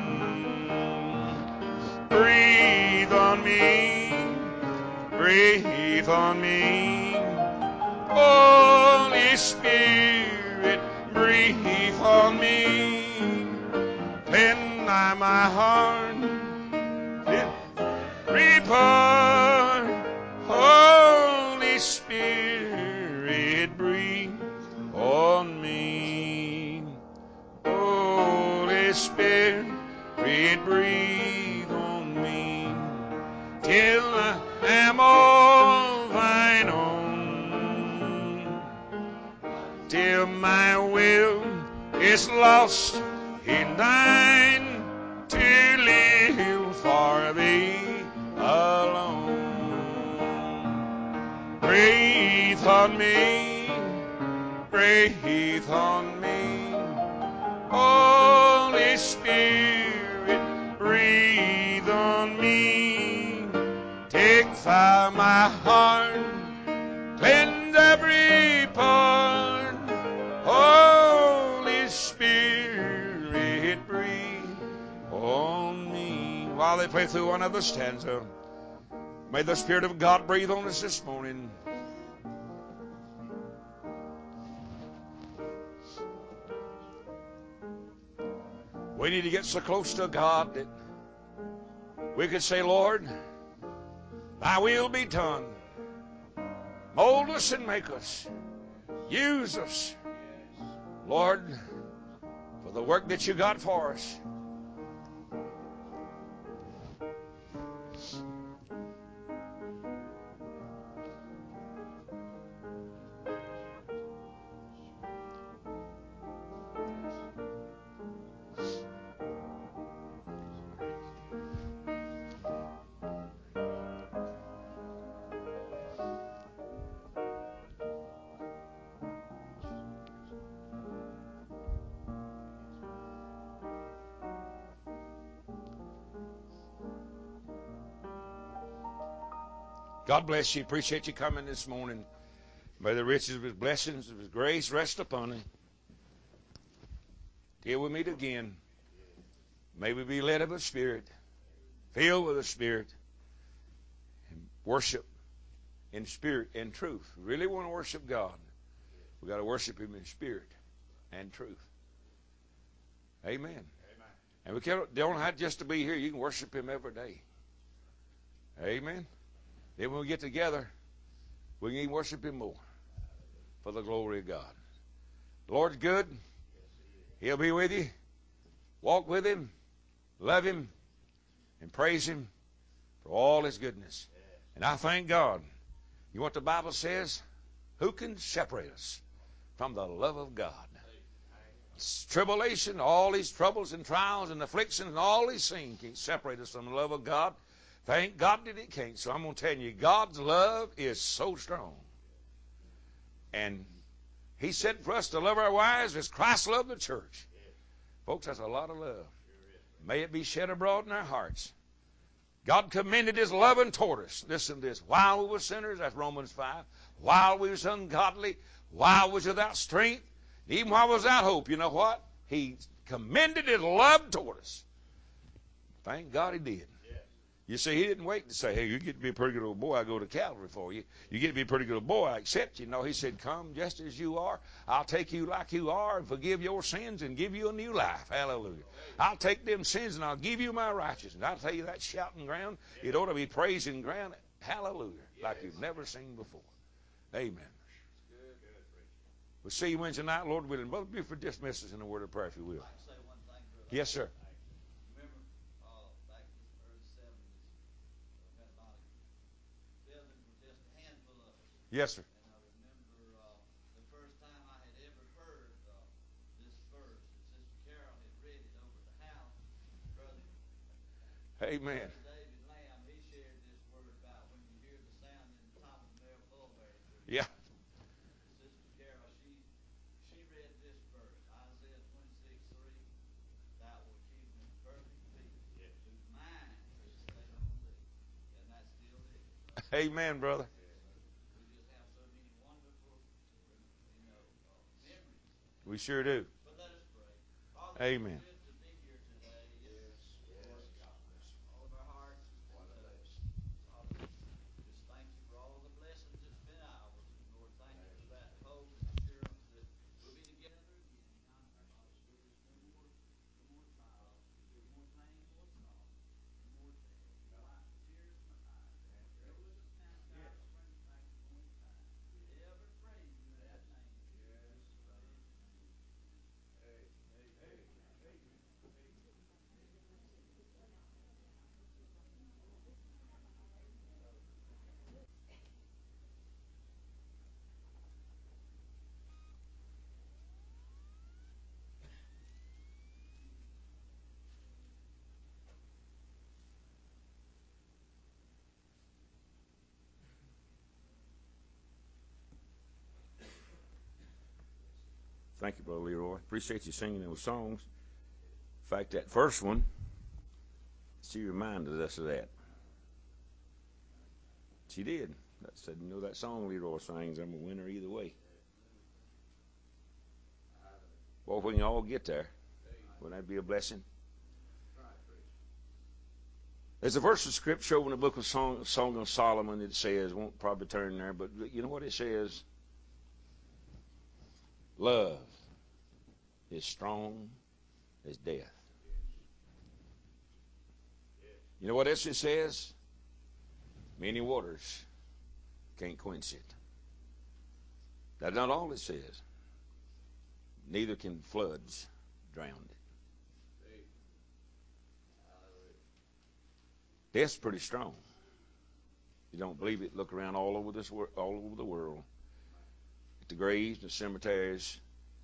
Breathe on me, breathe on me. Holy Spirit, breathe on me. Cleanse my heart, repart. Holy Spirit, breathe on me. Holy Spirit, breathe on me. Till I am all thine own. Till my will is lost in thine, to live for thee alone. Breathe on me, breathe on me. Holy Spirit, breathe on me. Take fire my heart, cleanse every part. Holy Spirit, breathe on me. While they play through another stanza, may the Spirit of God breathe on us this morning. We need to get so close to God that we could say, Lord, thy will be done. Mold us and make us. Use us, Lord, for for the work that you got for us. God bless you. Appreciate you coming this morning. May the riches of His blessings, of His grace rest upon you. Till we meet again, may we be led of the Spirit, filled with the Spirit, and worship in spirit and truth. We really want to worship God. We've got to worship Him in spirit and truth. Amen. Amen. And we don't have just to be here. You can worship Him every day. Amen. Then when we get together, we can even worship Him more for the glory of God. The Lord's good. He'll be with you. Walk with Him, love Him, and praise Him for all His goodness. And I thank God. You know what the Bible says? Who can separate us from the love of God? It's tribulation, all these troubles and trials and afflictions and all these things can't separate us from the love of God. Thank God that it can't. So I'm going to tell you, God's love is so strong. And He said for us to love our wives as Christ loved the church. Folks, that's a lot of love. May it be shed abroad in our hearts. God commended His loving toward us. Listen to this. While we were sinners, that's Romans 5. While we was ungodly, while we was without strength, even while we was without hope, you know what? He commended His love toward us. Thank God He did. You see, He didn't wait to say, hey, you get to be a pretty good old boy, I go to Calvary for you. You get to be a pretty good old boy, I accept you. No, He said, come just as you are. I'll take you like you are and forgive your sins and give you a new life. Hallelujah. I'll take them sins and I'll give you my righteousness. I'll tell you that shouting ground, it ought to be praising ground. Hallelujah. Like you've never seen before. Amen. We'll see you Wednesday night, Lord willing. Brother Buford, dismiss us in a word of prayer, if you will. Yes, sir. Yes, sir. And I remember the first time I had ever heard this verse, and Sister Carol had read it over at the house. Brother Amen. David Lamb, he shared this word about when you hear the sound in the top of the mulberry tree. Yeah. Sister Carol, she read this verse, Isaiah 26:3. Thou wilt keep them in perfect peace, whose mind is stayed on thee. And that still is. Right? Amen, brother. We sure do. But let us pray. Father, Amen. it's good to be here today. All of our hearts. Father, just thank you for all of the blessings that's been ours. And Lord, thank you for that hope and assurance that we'll be together again. Give us no more trials, no more pain, more sorrow, no more death. Wipe the tears from our eyes. Fill with us now, God, bring us back to one time. Ever praise you in that name. Thank you, Brother Leroy. Appreciate you singing those songs. In fact, that first one, she reminded us of that. She did. That said, you know that song Leroy sings, I'm a winner either way. Well, if we can all get there, wouldn't that be a blessing? There's a verse of scripture over in the book of Song of Solomon that says, won't probably turn there, but you know what it says? Love is strong as death. You know what else it says? Many waters can't quench it. That's not all it says. Neither can floods drowned it. Hallelujah. Death's pretty strong. You don't believe it? Look around all over all over the world, at the graves, the cemeteries.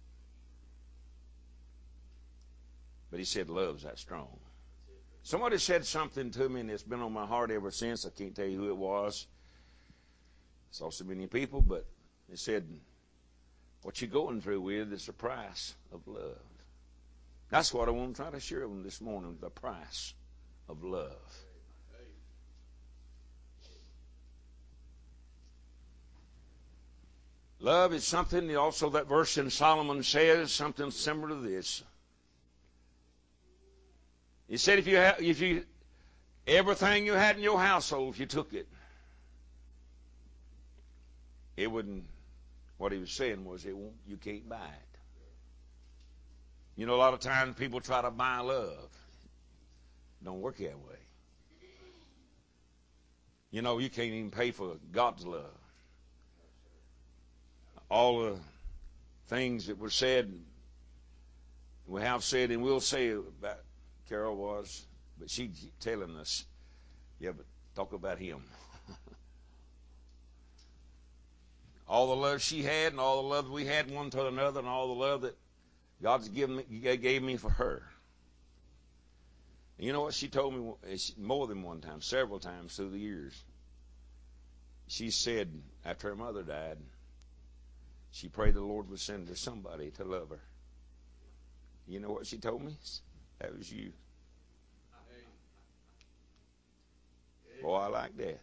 But he said, "Love's that strong." Somebody said something to me, and it's been on my heart ever since. I can't tell you who it was. I saw so many people, but they said, "What you're going through with is the price of love." That's what I want to try to share with them this morning: the price of love. Love is something, also that verse in Solomon says something similar to this. He said, if you everything you had in your household, if you took it, it wouldn't. What he was saying was, you can't buy it. You know, a lot of times people try to buy love. It don't work that way. You know, you can't even pay for God's love. All the things that were said, we have said, and we'll say about Carol was, but she telling us, yeah, but talk about him. All the love she had, and all the love we had one to another, and all the love that God's gave me for her. And you know what she told me more than one time, several times through the years. She said after her mother died, she prayed the Lord would send her somebody to love her. You know what she told me? That was you. Boy, I like that.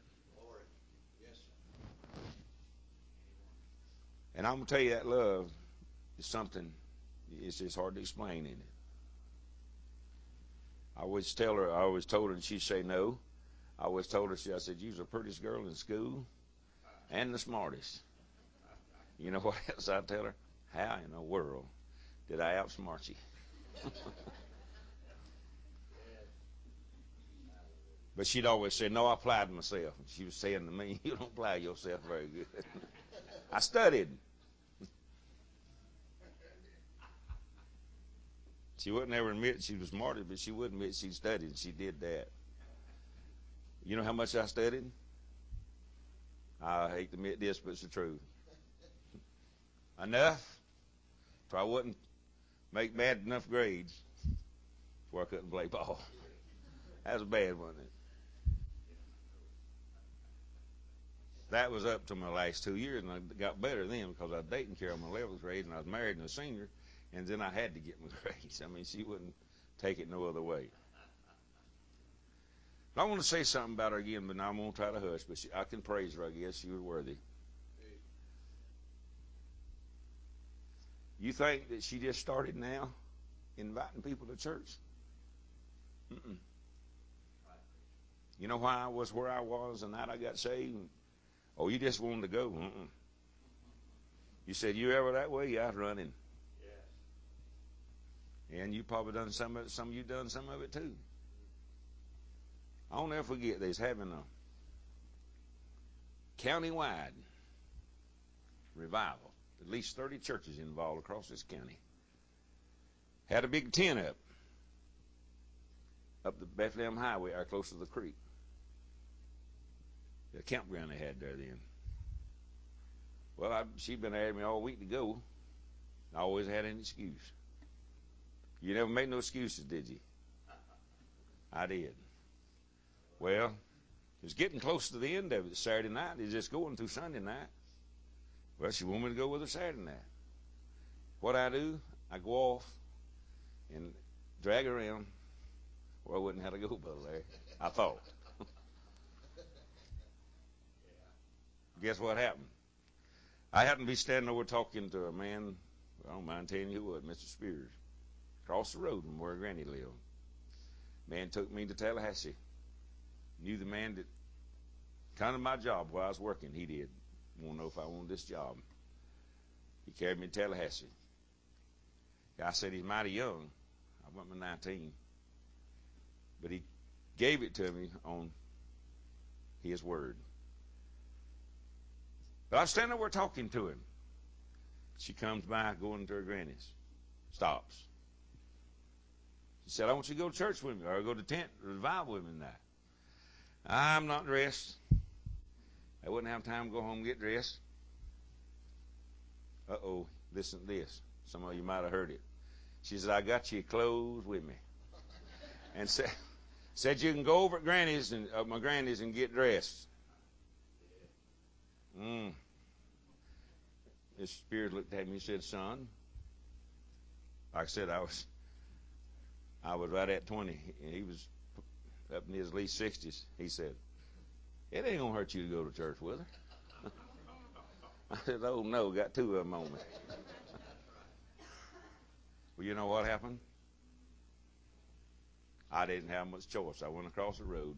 And I'm going to tell you that love is something, it's just hard to explain, isn't it? I always told her, and she'd say no. I always told her, I said, you're the prettiest girl in school and the smartest. You know what else I tell her? How in the world did I outsmart you? But she'd always say, no, I applied myself. And she was saying to me, you don't apply yourself very good. I studied. She wouldn't ever admit she was smarter, but she would admit she studied, and she did that. You know how much I studied? I hate to admit this, but it's the truth. Enough so I wouldn't make bad enough grades where I couldn't play ball. That was bad, wasn't it? That was up to my last 2 years, and I got better then because I was dating Carol in my 11th grade, and I was married and a senior, and then I had to get my grades. I mean, she wouldn't take it no other way. But I want to say something about her again, but now I'm going to try to hush, but I can praise her, I guess. She was worthy. You think that she just started now inviting people to church? Mm-mm. You know why I was where I was the night I got saved? Oh, you just wanted to go? Mm-mm. You said, you ever that way? Yeah, I was running. Yes. And you probably done some of it. Some of you done some of it too. I'll never forget they was having a county-wide revival. At least 30 churches involved across this county. Had a big tent up the Bethlehem Highway, or close to the creek. The campground they had there then. Well, she'd been asking me all week to go. I always had an excuse. You never made no excuses, did you? I did. Well, it was getting close to the end of it Saturday night. It was just going through Sunday night. Well, she wanted me to go with her Saturday night. What I do, I go off and drag her around where I wouldn't have to go, Brother Larry. I thought. Guess what happened? I happened to be standing over talking to a man, I don't mind telling you who it was, Mr. Spears, across the road from where Granny lived. Man took me to Tallahassee. Knew the man that kind of my job while I was working. He did. Want to know if I wanted this job. He carried me to Tallahassee. I said he's mighty young. I went with 19. But he gave it to me on his word. But I was standing over talking to him. She comes by going to her granny's. Stops. said, I want you to go to church with me, or go to tent revival with me tonight. I'm not dressed. I wouldn't have time to go home and get dressed. Uh-oh, listen to this. Some of you might have heard it. She said, I got your clothes with me. And said you can go over at Granny's and my Granny's and get dressed. His spirit looked at me and said, son, like I said, I was right at 20. He was up in his late 60s. He said, it ain't going to hurt you to go to church with her. I said, oh, no, got two of them on me. Well, you know what happened? I didn't have much choice. I went across the road,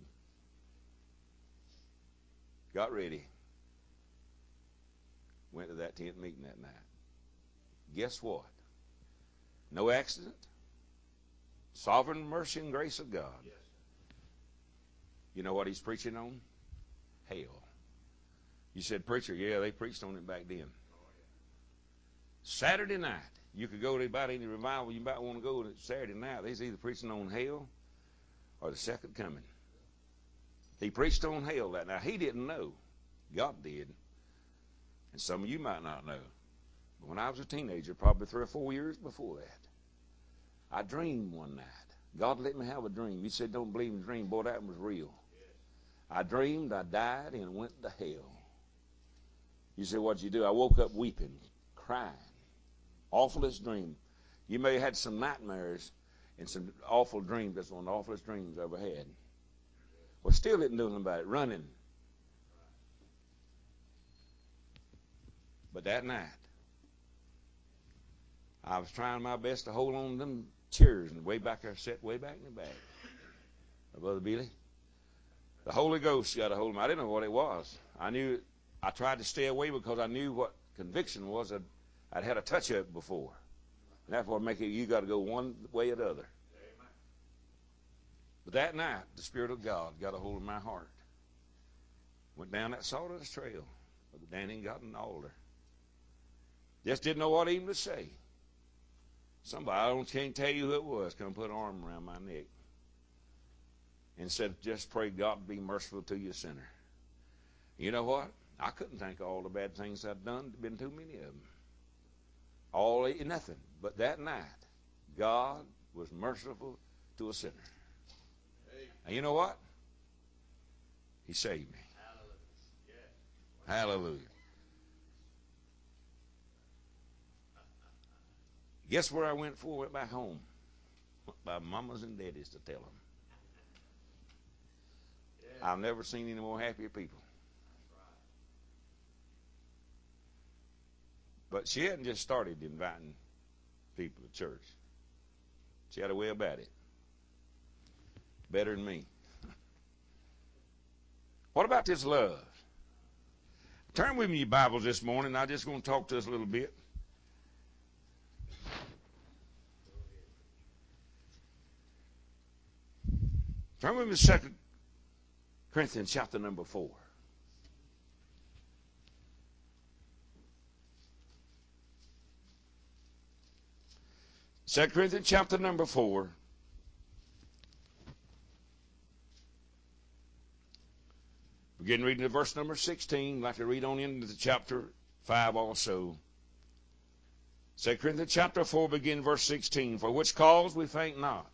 got ready, went to that tent meeting that night. Guess what? No accident. Sovereign mercy and grace of God. Yes. You know what he's preaching on? Hell. You said, preacher, yeah, they preached on it back then. Oh, yeah. Saturday night. You could go to about any revival you might want to go to Saturday night. They's either preaching on hell or the second coming. He preached on hell that night. He didn't know. God did. And some of you might not know. But when I was a teenager, probably 3 or 4 years before that, I dreamed one night. God let me have a dream. You said don't believe in dreams. Boy, that was real. I dreamed I died and went to hell. You said, what'd you do? I woke up weeping, crying. Awfulest dream. You may have had some nightmares and some awful dreams. That's one of the awfulest dreams I ever had. Well, still didn't do nothing about it. Running. But that night, I was trying my best to hold on to them chairs and way back there, set way back in the back. Brother Billy, the Holy Ghost got a hold of me. I didn't know what it was. I tried to stay away because I knew what conviction was. I'd had a touch of it before. And that's what make it, you got to go one way or the other. Amen. But that night, the Spirit of God got a hold of my heart. Went down that Sawdust Trail. Brother Danny got an altar. Just didn't know what even to say. Somebody, can't tell you who it was, come put an arm around my neck. And said, just pray God to be merciful to you, sinner. You know what? I couldn't think of all the bad things I'd done. There'd been too many of them. Nothing. But that night, God was merciful to a sinner. And you know what? He saved me. Hallelujah. Hallelujah. Guess where I went for? Went back home. Went by mamas and daddies to tell them. I've never seen any more happier people. But she hadn't just started inviting people to church. She had a way about it. Better than me. What about this love? Turn with me your Bibles this morning. I'm just going to talk to us a little bit. Turn with me to 2 Corinthians chapter number 4. 2 Corinthians chapter number 4. Begin reading at verse number 16. I'd like to read on into the chapter 5 also. 2 Corinthians chapter 4, begin verse 16. For which cause we faint not.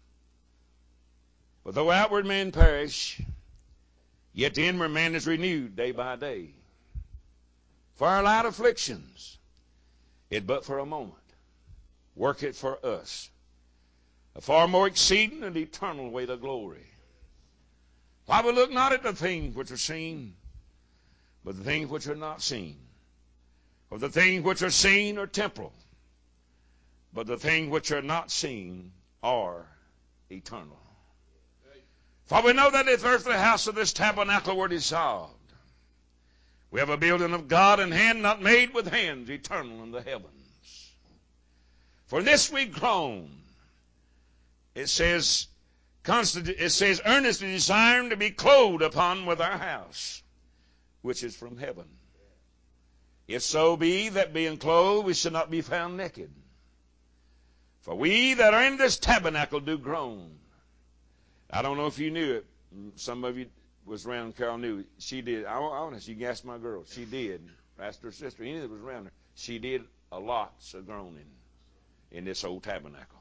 But though outward men perish, yet the inward man is renewed day by day. For our light afflictions, it but for a moment, work it for us a far more exceeding and eternal weight of glory. Why we look not at the things which are seen, but the things which are not seen. For the things which are seen are temporal, but the things which are not seen are eternal. For we know that if earthly house of this tabernacle were dissolved, we have a building of God and hand not made with hands, eternal in the heavens. For this we groan. It says, earnestly desiring to be clothed upon with our house, which is from heaven. If so be that being clothed, we should not be found naked. For we that are in this tabernacle do groan. I don't know if you knew it. Some of you was around. Carol knew. She did. I honest, you can ask my girl. She did. Asked her sister. Any that was around her. She did a lot of groaning in this old tabernacle.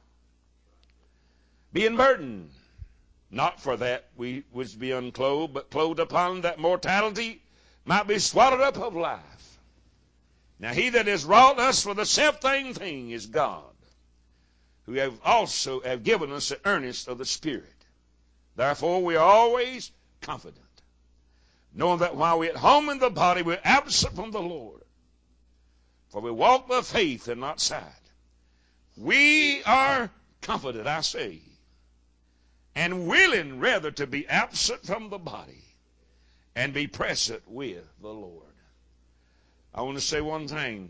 Being burdened, not for that we would be unclothed, but clothed upon that mortality might be swallowed up of life. Now he that has wrought us for the self-same thing is God, who have given us the earnest of the Spirit. Therefore we are always confident, knowing that while we're at home in the body, we're absent from the Lord. For we walk by faith and not sight. We are confident, I say, and willing rather to be absent from the body and be present with the Lord. I want to say one thing,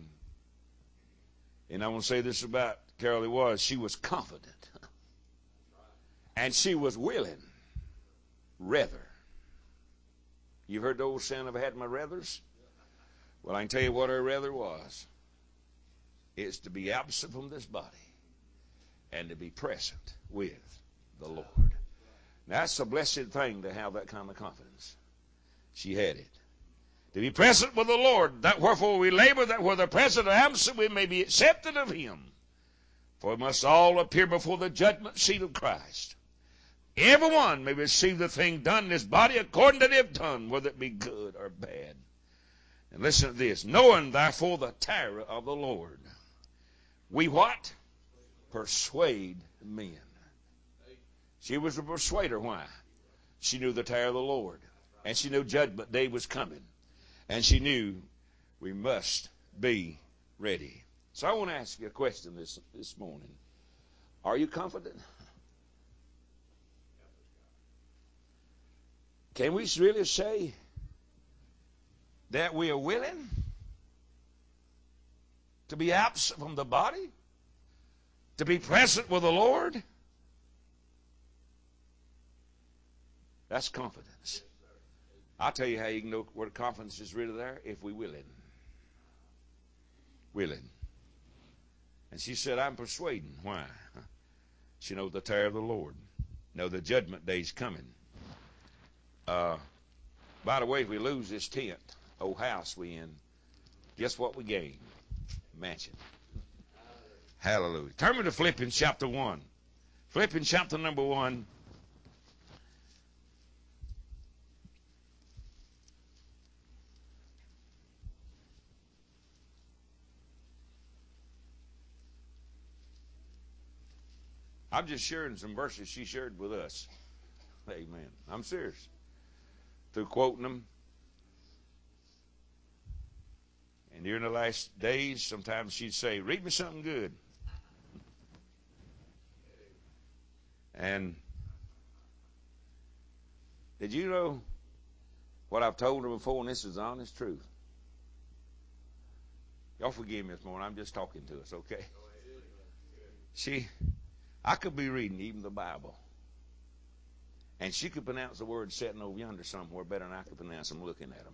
and I want to say this about Carol. She was confident, and she was willing rather. You've heard the old saying, I've had my rathers? Well, I can tell you what her rather was. It's to be absent from this body and to be present with the Lord. Now, that's a blessed thing to have that kind of confidence. She had it. To be present with the Lord, that wherefore we labor, that whether present or absent we may be accepted of him. For we must all appear before the judgment seat of Christ. Everyone may receive the thing done in his body according to they have done, whether it be good or bad. And listen to this. Knowing therefore the terror of the Lord, we what? Persuade men. She was a persuader. Why? She knew the terror of the Lord. And she knew judgment day was coming. And she knew we must be ready. So I want to ask you a question this morning. Are you confident? Can we really say that we are willing to be absent from the body? To be present with the Lord? That's confidence. I'll tell you how you can know where confidence is really there, if we're willing. Willing. And she said, I'm persuading. Why? She knows the terror of the Lord. Know the judgment day's coming. By the way, if we lose this tent, old house we in, guess what we gain? Mansion. Hallelujah. Turn me to Philippians chapter 1. Philippians chapter number 1. I'm just sharing some verses she shared with us. Amen. I'm serious. Through quoting them. And during the last days, sometimes she'd say, read me something good. And did you know what I've told her before, and this is the honest truth? Y'all forgive me this morning. I'm just talking to us, okay? I could be reading even the Bible, and she could pronounce the word sitting over yonder somewhere better than I could pronounce them looking at them.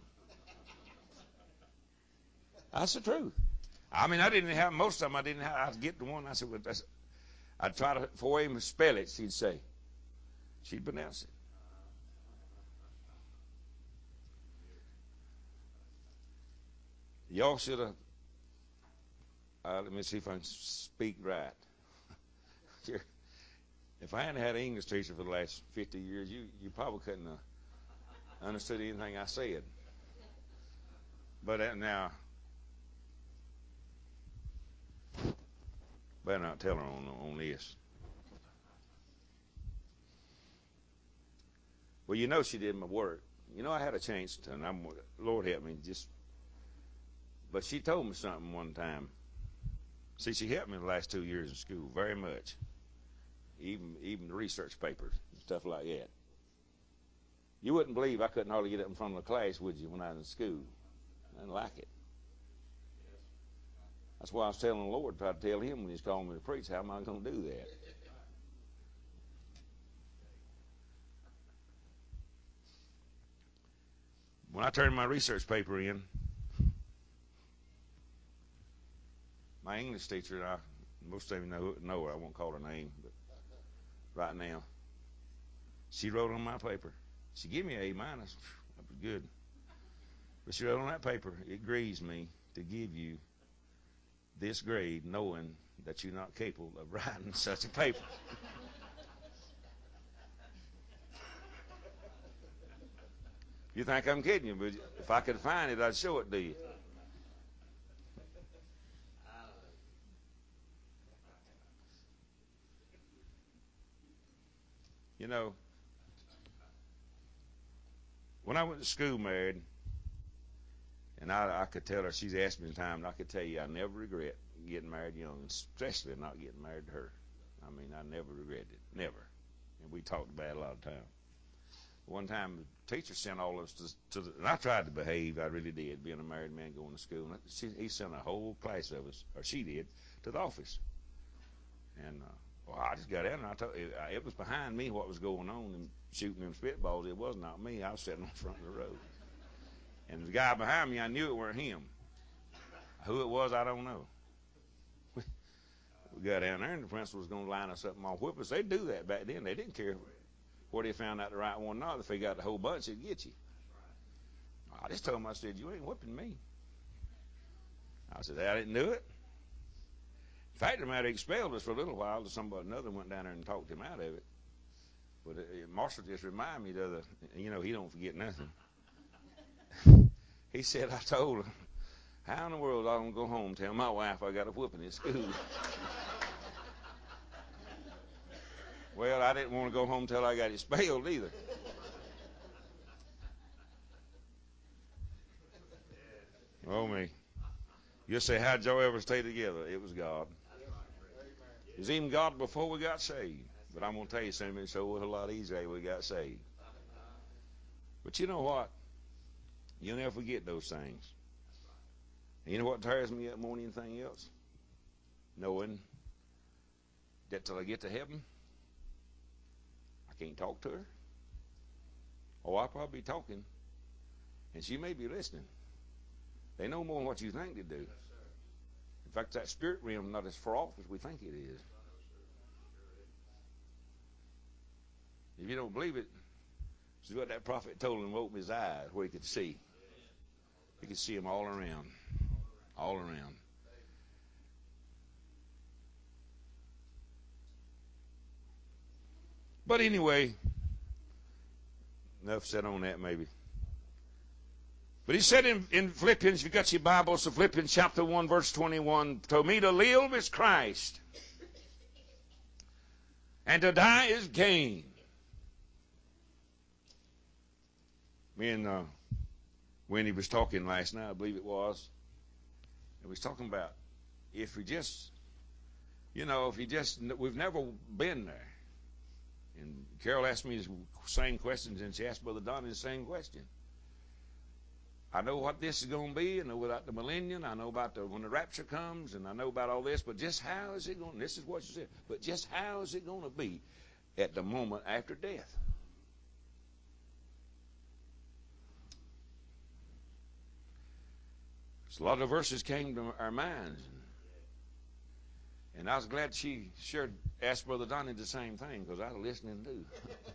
That's the truth. I mean, I didn't have, most of them I didn't have. I'd get the one, I said, well, I'd try to, for him to spell it, she'd say. She'd pronounce it. Y'all should have, let me see if I can speak right. If I hadn't had an English teacher for the last 50 years, you probably couldn't have understood anything I said. But now, better not tell her on this. Well, you know she did my work. You know I had a chance to, and Lord help me, but she told me something one time. See, she helped me the last 2 years in school very much. Even the research papers and stuff like that. You wouldn't believe I couldn't hardly get up in front of the class, would you, when I was in school? I didn't like it. That's why I was telling the Lord, try to tell him when he's calling me to preach, how am I going to do that? When I turned my research paper in, my English teacher, Most of you know her. I won't call her name, but right now, she wrote on my paper. She gave me an A minus. That was good. But she wrote on that paper, it grieves me to give you this grade knowing that you're not capable of writing such a paper. You think I'm kidding you, but if I could find it, I'd show it to you. You know, when I went to school married, and I could tell her, she's asked me times, and I could tell you I never regret getting married young, especially not getting married to her. I mean, I never regretted it. Never. And we talked about it a lot of times. One time, the teacher sent all of us and I tried to behave, I really did, being a married man going to school. And he sent a whole class of us, or she did, to the office. And, I just got out and I told it was behind me what was going on and shooting them spitballs. It was not me. I was sitting on the front of the road. And the guy behind me, I knew it weren't him. Who it was, I don't know. We got down there and the principal was going to line us up and whip us. They'd do that back then. They didn't care where they found out the right one or not. If they got the whole bunch, they'd get you. I just told him, I said, you ain't whipping me. I said, I didn't do it. In fact, they might have expelled us for a little while till another went down there and talked him out of it. But Marshall just reminded me he don't forget nothing. He said, I told her, how in the world I going to go home and tell my wife I got a whooping at school? Well, I didn't want to go home until I got expelled either. Oh, me. You'll say, how'd Joe ever stay together? It was God. It was even God before we got saved. But I'm going to tell you something, so it was a lot easier we got saved. But you know what? You'll never forget those things. And you know what tears me up more than anything else? Knowing that till I get to heaven, I can't talk to her. Oh, I'll probably be talking. And she may be listening. They know more than what you think they do. In fact, that spirit realm is not as far off as we think it is. If you don't believe it, this is what that prophet told him, opened his eyes where he could see. He could see them all around. All around. But anyway, enough said on that maybe. But he said in Philippians, if you got your Bibles, so Philippians chapter 1, verse 21, to me to live is Christ, and to die is gain. Me and Wendy was talking last night, I believe it was, and we was talking about if we just, we've never been there. And Carol asked me the same questions, and she asked Brother Donnie the same question. I know what this is going to be. I know about the millennium. I know about when the rapture comes, and I know about all this. But just how is it going? This is what she said. But just how is it going to be at the moment after death? So a lot of verses came to our minds, and I was glad she asked Brother Donnie the same thing because I was listening too.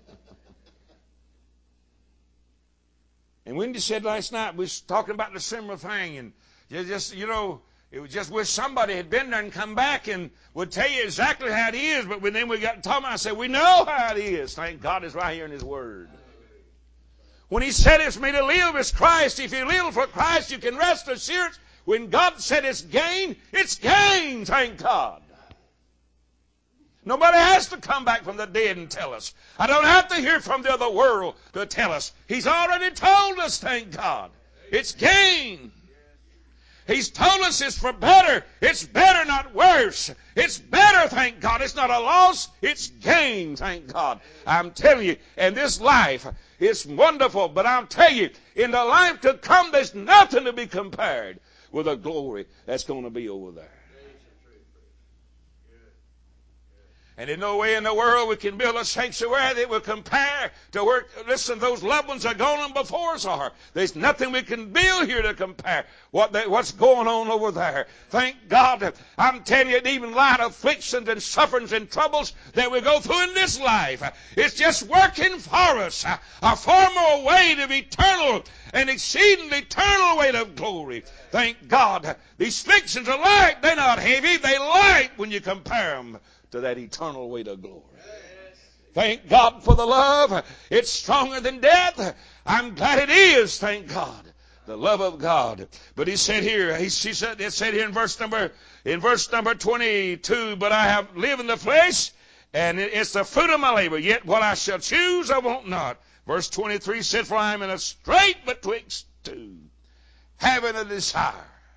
And Wendy said last night, we was talking about the similar thing, and it was just wish somebody had been there and come back and would tell you exactly how it is. But then we got to talking, I said, we know how it is. Thank God it's right here in His Word. When He said it's me to live as Christ, if you live for Christ, you can rest assured. When God said it's gain, thank God. Nobody has to come back from the dead and tell us. I don't have to hear from the other world to tell us. He's already told us, thank God. It's gain. He's told us it's for better. It's better, not worse. It's better, thank God. It's not a loss. It's gain, thank God. I'm telling you, and this life is wonderful, but I'll tell you, in the life to come, there's nothing to be compared with the glory that's going to be over there. And in no way in the world we can build a sanctuary that will compare to where, listen, those loved ones are gone on before us are. There's nothing we can build here to compare what's going on over there. Thank God. I'm telling you, even light afflictions and sufferings and troubles that we go through in this life, it's just working for us. A far more weight of eternal and exceedingly eternal weight of glory. Thank God. These afflictions are light. They're not heavy. They're light when you compare them to that eternal weight of glory. Thank God for the love. It's stronger than death. I'm glad it is, thank God. The love of God. But he said here, it said here in verse number 22, but I have lived in the flesh, and it's the fruit of my labor. Yet what I shall choose, I want not. Verse 23 said, for I am in a strait betwixt two, having a desire.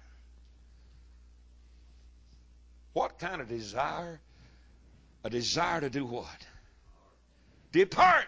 What kind of desire? A desire to do what? Depart.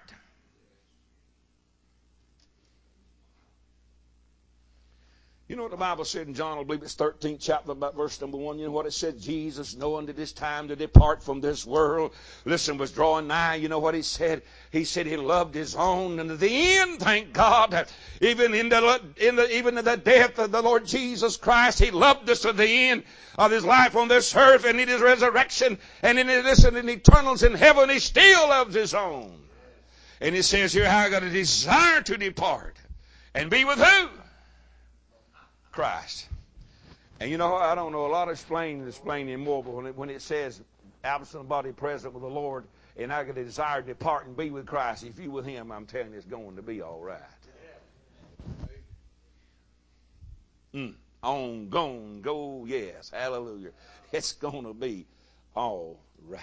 You know what the Bible said in John, I believe it's 13th chapter, about verse number 1. You know what it said? Jesus, knowing that his time to depart from this world, listen, was drawing nigh. You know what he said? He said he loved his own. And to the end, thank God, even in the death of the Lord Jesus Christ, he loved us to the end of his life on this earth, and in his resurrection, and in eternals in heaven, he still loves his own. And he says here, I got a desire to depart and be with who? Christ. And you know, I don't know a lot of explaining anymore, but when it says absent body present with the Lord, and I got a desire to depart and be with Christ, if you with him, I'm telling you, it's going to be all right. On, gone, go, yes, hallelujah. It's going to be all right.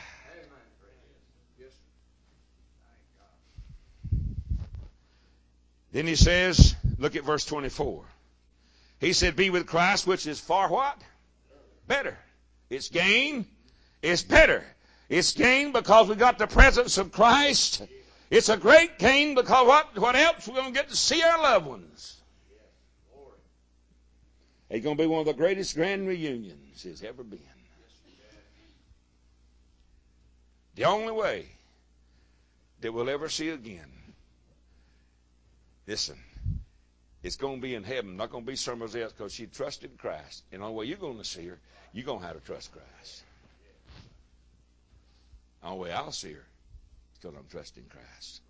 Then he says, look at verse 24. He said, be with Christ, which is far what? Better. It's gain. It's better. It's gain because we got the presence of Christ. It's a great gain because what else? We're going to get to see our loved ones. It's going to be one of the greatest grand reunions there's ever been. The only way that we'll ever see again. Listen, it's going to be in heaven, not going to be somewhere else, because she trusted Christ. And the only way you're going to see her, you're going to have to trust Christ. The only way I'll see her is because I'm trusting Christ.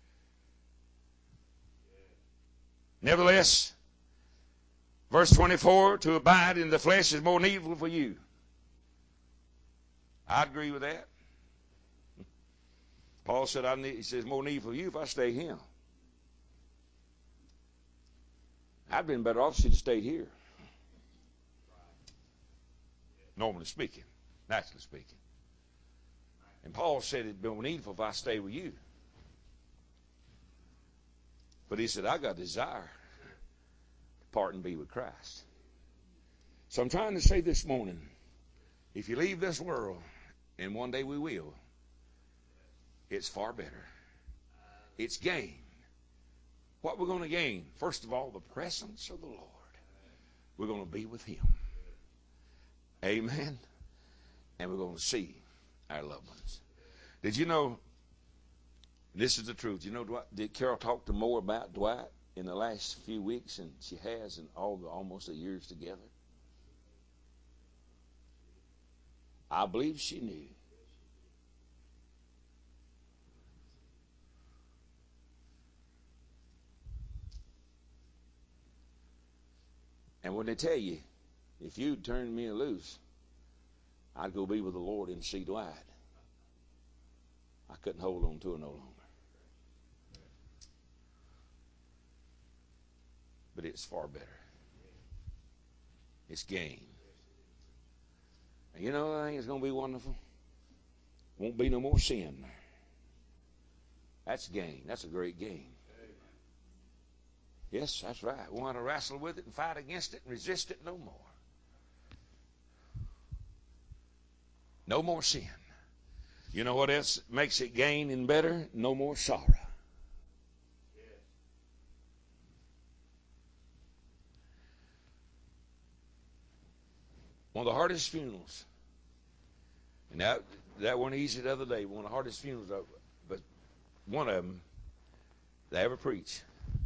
Nevertheless, verse 24, to abide in the flesh is more needful for you. I agree with that. Paul said, he says, more needful for you if I stay here. I'd been better off if she'd stayed here. Normally speaking, naturally speaking. And Paul said it'd be more needful if I stay with you. But he said, I got a desire to part and be with Christ. So I'm trying to say this morning, if you leave this world, and one day we will, it's far better. It's gain. What we're going to gain? First of all, the presence of the Lord. We're going to be with him. Amen. And we're going to see our loved ones. Did you know, this is the truth, you know, did Carol talk to more about Dwight in the last few weeks than she has in almost a years together? I believe she knew. And when they tell you, if you'd turn me loose, I'd go be with the Lord and see Dwight. I couldn't hold on to her no longer. But it's far better. It's gain. And you know, I think it's going to be wonderful. Won't be no more sin. That's gain. That's a great gain. Yes, that's right. We want to wrestle with it and fight against it and resist it no more. No more sin. You know what else makes it gain and better? No more sorrow. One of the hardest funerals. And that, that weren't easy the other day. One of the hardest funerals, but one of them they ever preached.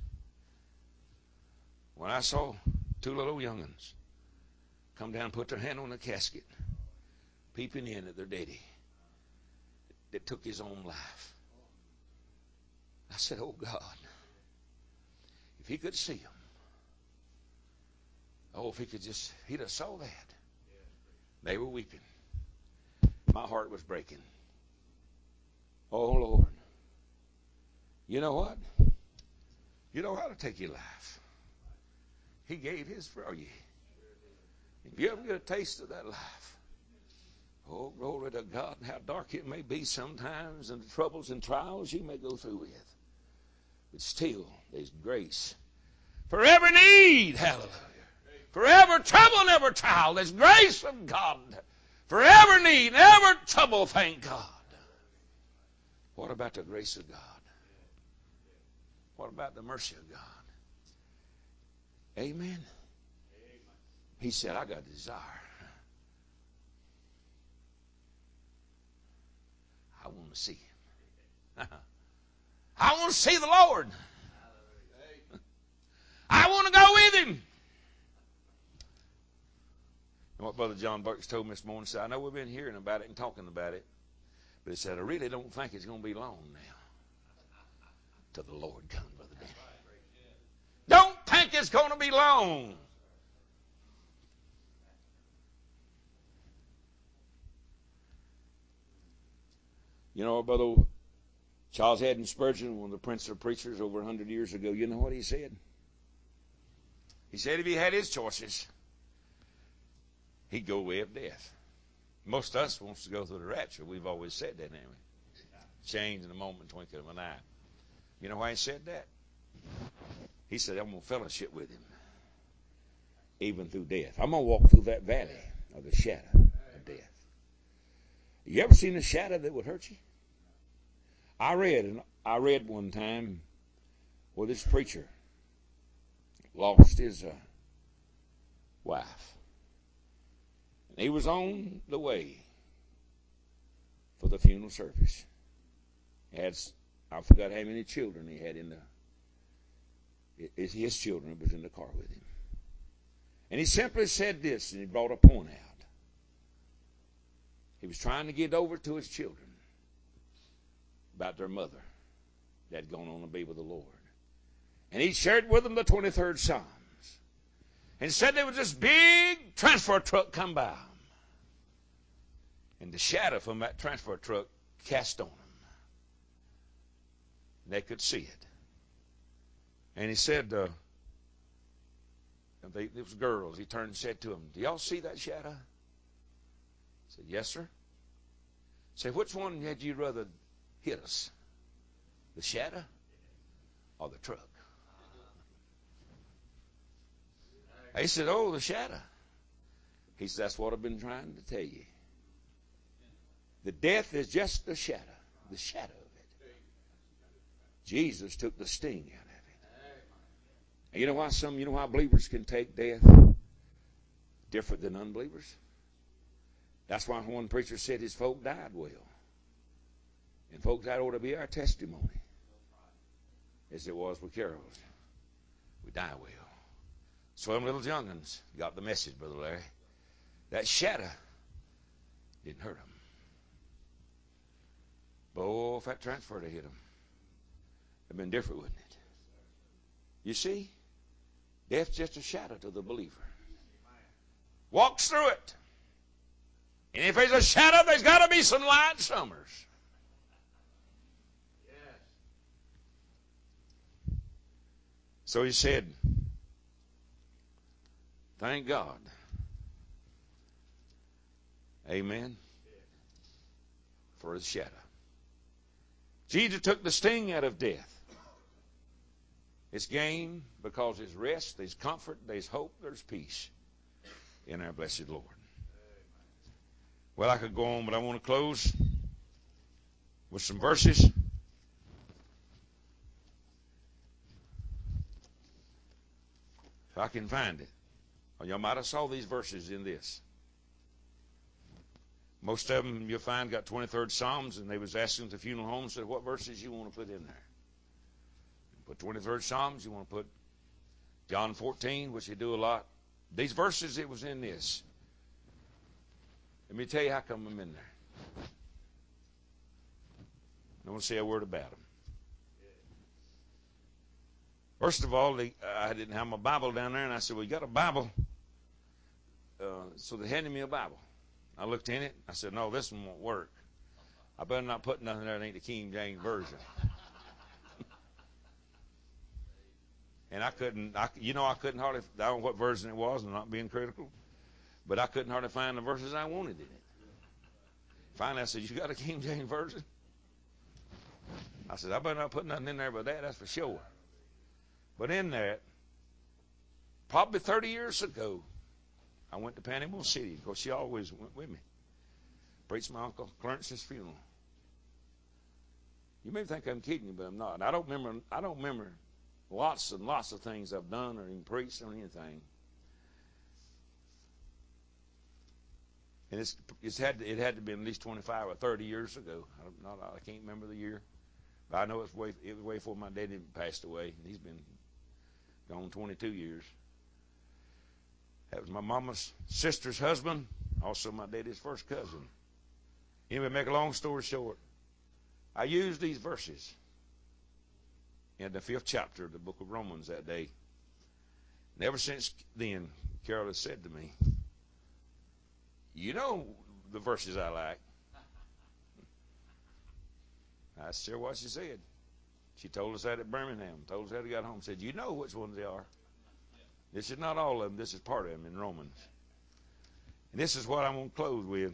When I saw two little young'uns come down and put their hand on the casket, peeping in at their daddy that took his own life, I said, oh God, if he could see them, oh, if he could just, he'd have saw that. They were weeping. My heart was breaking. Oh, Lord. You know what? You know how to take your life. He gave his for you. If you ever get a taste of that life, oh, glory to God, how dark it may be sometimes and the troubles and trials you may go through with. But still, there's grace for every need. Hallelujah. For every trouble and every trial, there's grace of God. For every need and every trouble, thank God. What about the grace of God? What about the mercy of God? Amen. He said, I got a desire. I want to see him. I want to see the Lord. I want to go with him. And what Brother John Burks told me this morning, said, I know we've been hearing about it and talking about it, but he said, I really don't think it's going to be long now till the Lord comes, Brother Danny. Don't think it's going to be long. You know, Brother Charles Haddon Spurgeon, one of the Prince of Preachers over 100 years ago, you know what he said? He said if he had his choices, he'd go the way of death. Most of us wants to go through the rapture. We've always said that, haven't we? Change in a moment, twinkle of an eye. You know why he said that? He said, I'm going to fellowship with him, even through death. I'm going to walk through that valley of the shadow of death. You ever seen a shadow that would hurt you? I read one time where this preacher lost his wife. And he was on the way for the funeral service. He had, I forgot how many children he had in his children was in the car with him. And he simply said this, and he brought a point out. He was trying to get over to his children about their mother that had gone on to be with the Lord. And he shared with them the 23rd Psalms. And said there was this big transfer truck come by them. And the shadow from that transfer truck cast on them. They could see it. And he said, it was girls. He turned and said to them, do y'all see that shadow? I said, yes, sir. He said, which one had you rather hit us? The shadow or the truck? He said, oh, the shadow. He said, that's what I've been trying to tell you. The death is just the shadow of it. Jesus took the sting out of it. And you know why believers can take death different than unbelievers? That's why one preacher said his folk died well. And folks, that ought to be our testimony. As it was with Carol's. We die well. So them little young'uns got the message, Brother Larry. That shadow didn't hurt them. But oh, if that transfer had hit them, it'd been different, wouldn't it? You see, death's just a shadow to the believer. Walks through it. And if there's a shadow, there's got to be some light summers. So he said, thank God. Amen. For his shadow. Jesus took the sting out of death. It's gain because there's rest, there's comfort, there's hope, there's peace in our blessed Lord. Well, I could go on, but I want to close with some verses. If I can find it. Or y'all might have saw these verses in this. Most of them you'll find got 23rd Psalms, and they was asking at the funeral home, said, what verses you want to put in there? Put 23rd Psalms, you want to put John 14, which they do a lot. These verses, it was in this. Let me tell you how come I'm in there. I don't want to say a word about them. First of all, I didn't have my Bible down there, and I said, well, you got a Bible? So they handed me a Bible. I looked in it. I said, no, this one won't work. I better not put nothing there that ain't the King James Version. And I couldn't hardly, I don't know what version it was, I'm not being critical, but I couldn't hardly find the verses I wanted in it. Finally, I said, you got a King James Version? I said, I better not put nothing in there but that's for sure. But in that, probably 30 years ago, I went to Panama City. Of course, she always went with me. Preached my Uncle Clarence's funeral. You may think I'm kidding you, but I'm not. I don't remember lots and lots of things I've done or even preached or anything. And it had to be at least 25 or 30 years ago. I can't remember the year. But I know it was way before my daddy passed away. He's been gone 22 years. That was my mama's sister's husband, also my daddy's first cousin. Anyway, make a long story short, I used these verses in the 5th chapter of the book of Romans that day. And ever since then, Carol has said to me, you know the verses I like. That's sure what she said. She told us that at Birmingham, told us that we got home, said, you know which ones they are. This is not all of them, this is part of them in Romans. And this is what I'm going to close with.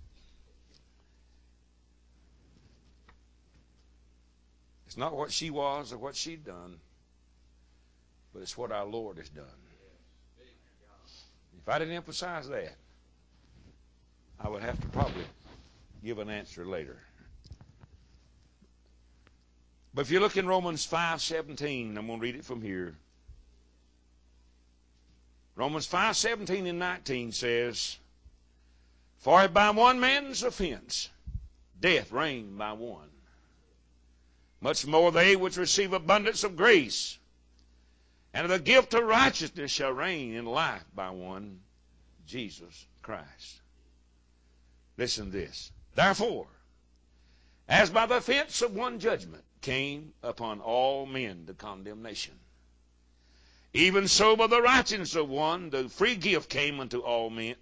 It's not what she was or what she'd done, but it's what our Lord has done. If I didn't emphasize that, I would have to probably give an answer later. But if you look in Romans 5:17, I'm going to read it from here. Romans 5:17 and 19 says, for by one man's offense, death reigned by one. Much more they which receive abundance of grace and of the gift of righteousness shall reign in life by one, Jesus Christ. Listen to this. Therefore, as by the offense of one judgment came upon all men the condemnation, even so by the righteousness of one the free gift came unto all men,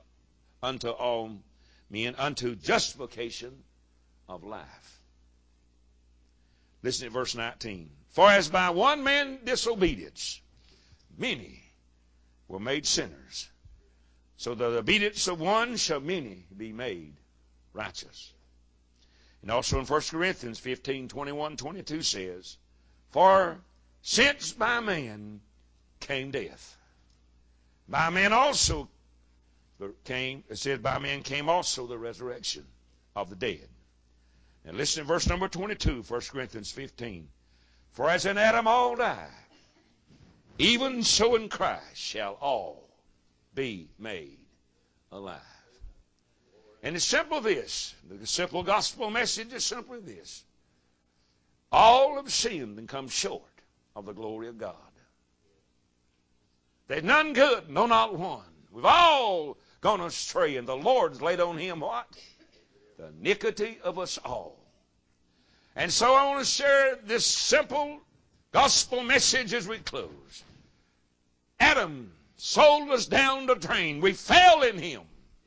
unto justification of life. Listen to verse 19. For as by one man's disobedience many were made sinners, so the obedience of one shall many be made righteous. And also in 1 Corinthians 15:21-22 says, for since by man came death, by man also came, it says, by man came also the resurrection of the dead. And listen to verse number 22, 1 Corinthians 15. For as in Adam all die, even so in Christ shall all be made alive. And it's simple this. The simple gospel message is simply this. All have sinned and come short of the glory of God. There's none good, no, not one. We've all gone astray, and the Lord's laid on him what? The iniquity of us all. And so I want to share this simple gospel message as we close. Adam sold us down the drain. We fell in him.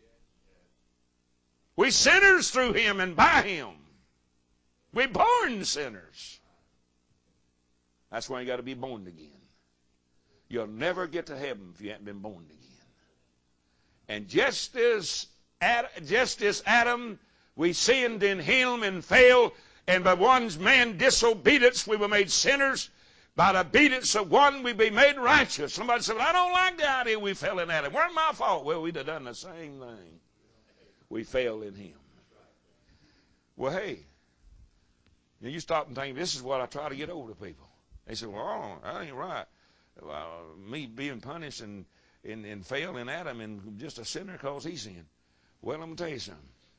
We sinners through him and by him. We born sinners. That's why you got to be born again. You'll never get to heaven if you haven't been born again. And just as Adam, we sinned in him and failed, and by one man's disobedience we were made sinners. By the obedience of one we be made righteous. Somebody said, well, I don't like the idea we fell in Adam. Where's my fault? Well, we'd have done the same thing. We fell in him. Well, hey, you stop and think, this is what I try to get over to people. They say, well, that ain't right. Well, me being punished and fail in Adam and just a sinner because he sinned. Well, I'm going to tell you something.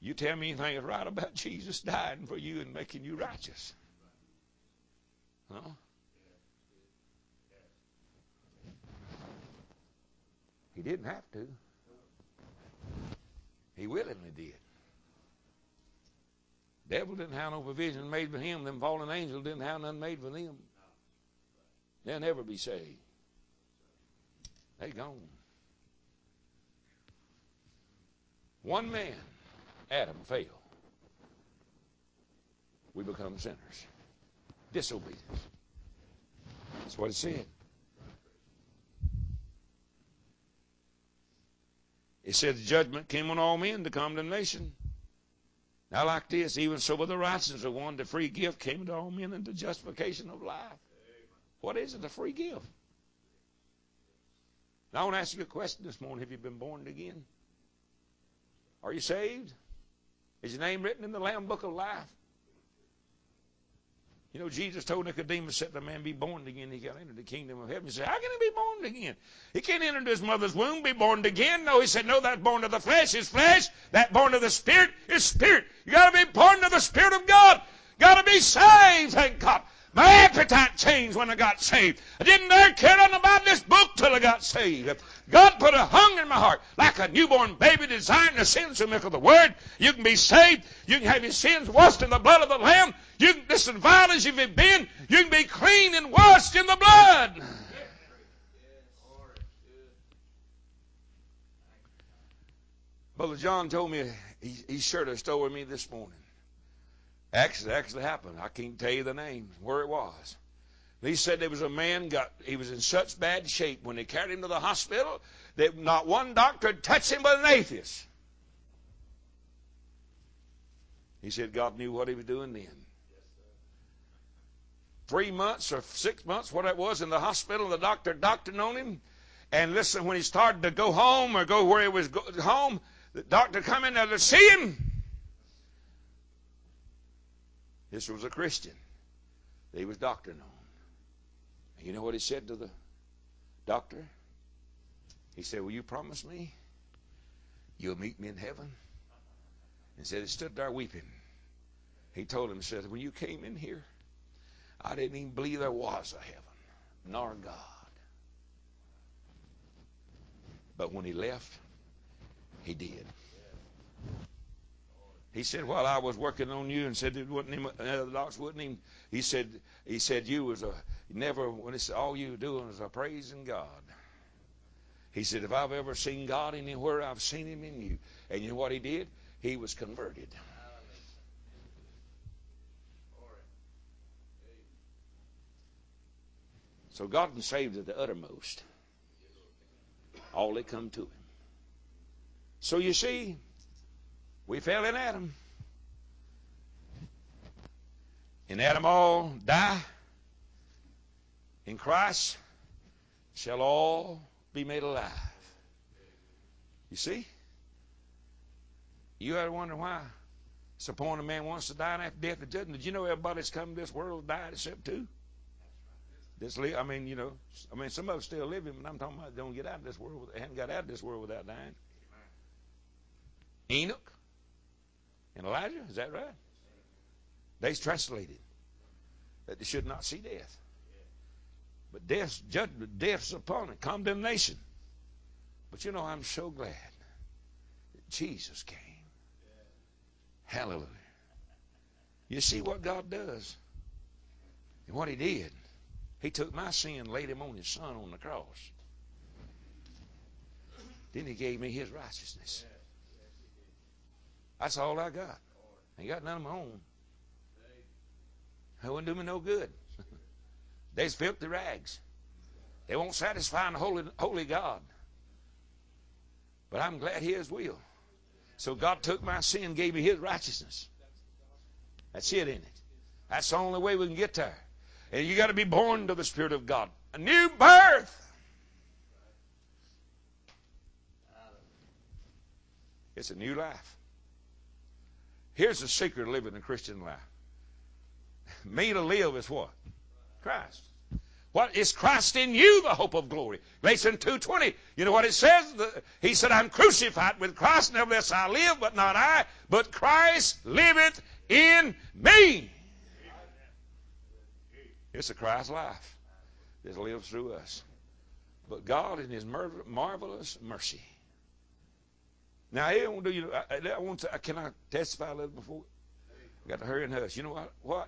You tell me anything is right about Jesus dying for you and making you righteous. Huh? He didn't have to. He willingly did. Devil didn't have no provision made for him. Them fallen angels didn't have none made for them. They'll never be saved. They gone. One man, Adam, failed. We become sinners. Disobedience. That's what it said. It said the judgment came on all men, the condemnation. Now like this, even so with the righteousness of one, the free gift came to all men into justification of life. What is it, a free gift? Now I want to ask you a question this morning. Have you been born again? Are you saved? Is your name written in the Lamb Book of Life? You know, Jesus told Nicodemus, "Except a man be born again, he can't enter the kingdom of heaven." He said, "How can he be born again? He can't enter into his mother's womb, be born again." No, he said, "No, that born of the flesh is flesh. That born of the Spirit is spirit." You got to be born of the Spirit of God. Got to be saved, thank God. My appetite changed when I got saved. I didn't dare care nothing about this book till I got saved. God put a hunger in my heart, like a newborn baby desiring the sins of milk of the Word. You can be saved. You can have your sins washed in the blood of the Lamb. You can, listen, vile as you've been, you can be clean and washed in the blood. Brother John told me, he shared a story with me this morning. Actually happened. I can't tell you the name, where it was. He said there was a man, he was in such bad shape when they carried him to the hospital that not one doctor had touched him but an atheist. He said God knew what he was doing then. 3 months or 6 months, what it was, in the hospital, the doctor doctored on him. And listen, when he started to go home or go where he was home, the doctor come in there to see him. This was a Christian that he was doctoring on. And you know what he said to the doctor? He said, "Will you promise me you'll meet me in heaven?" And said he stood there weeping. He told him, he said, "When you came in here, I didn't even believe there was a heaven, nor God. But when he left, he did." He said, "While I was working on you," and said it wasn't him, the doctors wouldn't even. He said you was never, when it's all you were doing was a praising God. He said, "If I've ever seen God anywhere, I've seen him in you." And you know what he did? He was converted. So God was saved at the uttermost. All that come to him. So you see, we fell in Adam. In Adam all die. In Christ shall all be made alive. You see? You ever wonder why it's the point a man wants to die, and after death the judgment? Did you know everybody's come to this world died except two? Some of us still living, but I'm talking about don't get out of this world. They haven't got out of this world without dying. Enoch and Elijah, is that right? They's translated that they should not see death. But death's judgment, death's upon it, condemnation. But you know, I'm so glad that Jesus came. Hallelujah. You see what God does and what he did. He took my sin, laid him on his son on the cross. Then he gave me his righteousness. That's all I got. I ain't got none of my own. That wouldn't do me no good. They's filthy rags. They won't satisfy the holy God. But I'm glad his will. So God took my sin, gave me his righteousness. That's it in it. That's the only way we can get there. And you got to be born to the Spirit of God. A new birth. It's a new life. Here's the secret of living a Christian life. Me to live is what? Christ. What is Christ in you, the hope of glory? Galatians 2:20. You know what it says? He said, I'm crucified with Christ, nevertheless I live, but not I, but Christ liveth in me. It's a Christ life that lives through us. But God in His marvelous mercy. Now, I want to do you. I want to. Can I testify a little before? I got to hurry and hush. You know what? What?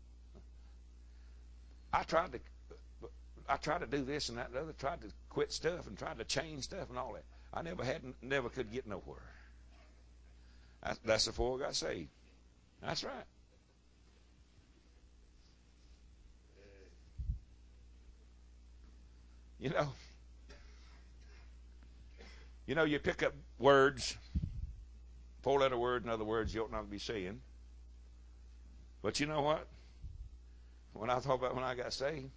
I tried to do this and that and the other. Tried to quit stuff and tried to change stuff and all that. I never could get nowhere. That's before I got saved. That's right. You know, you pick up words, 4-letter words and other words you ought not to be saying. But you know what? When I thought about when I got saved,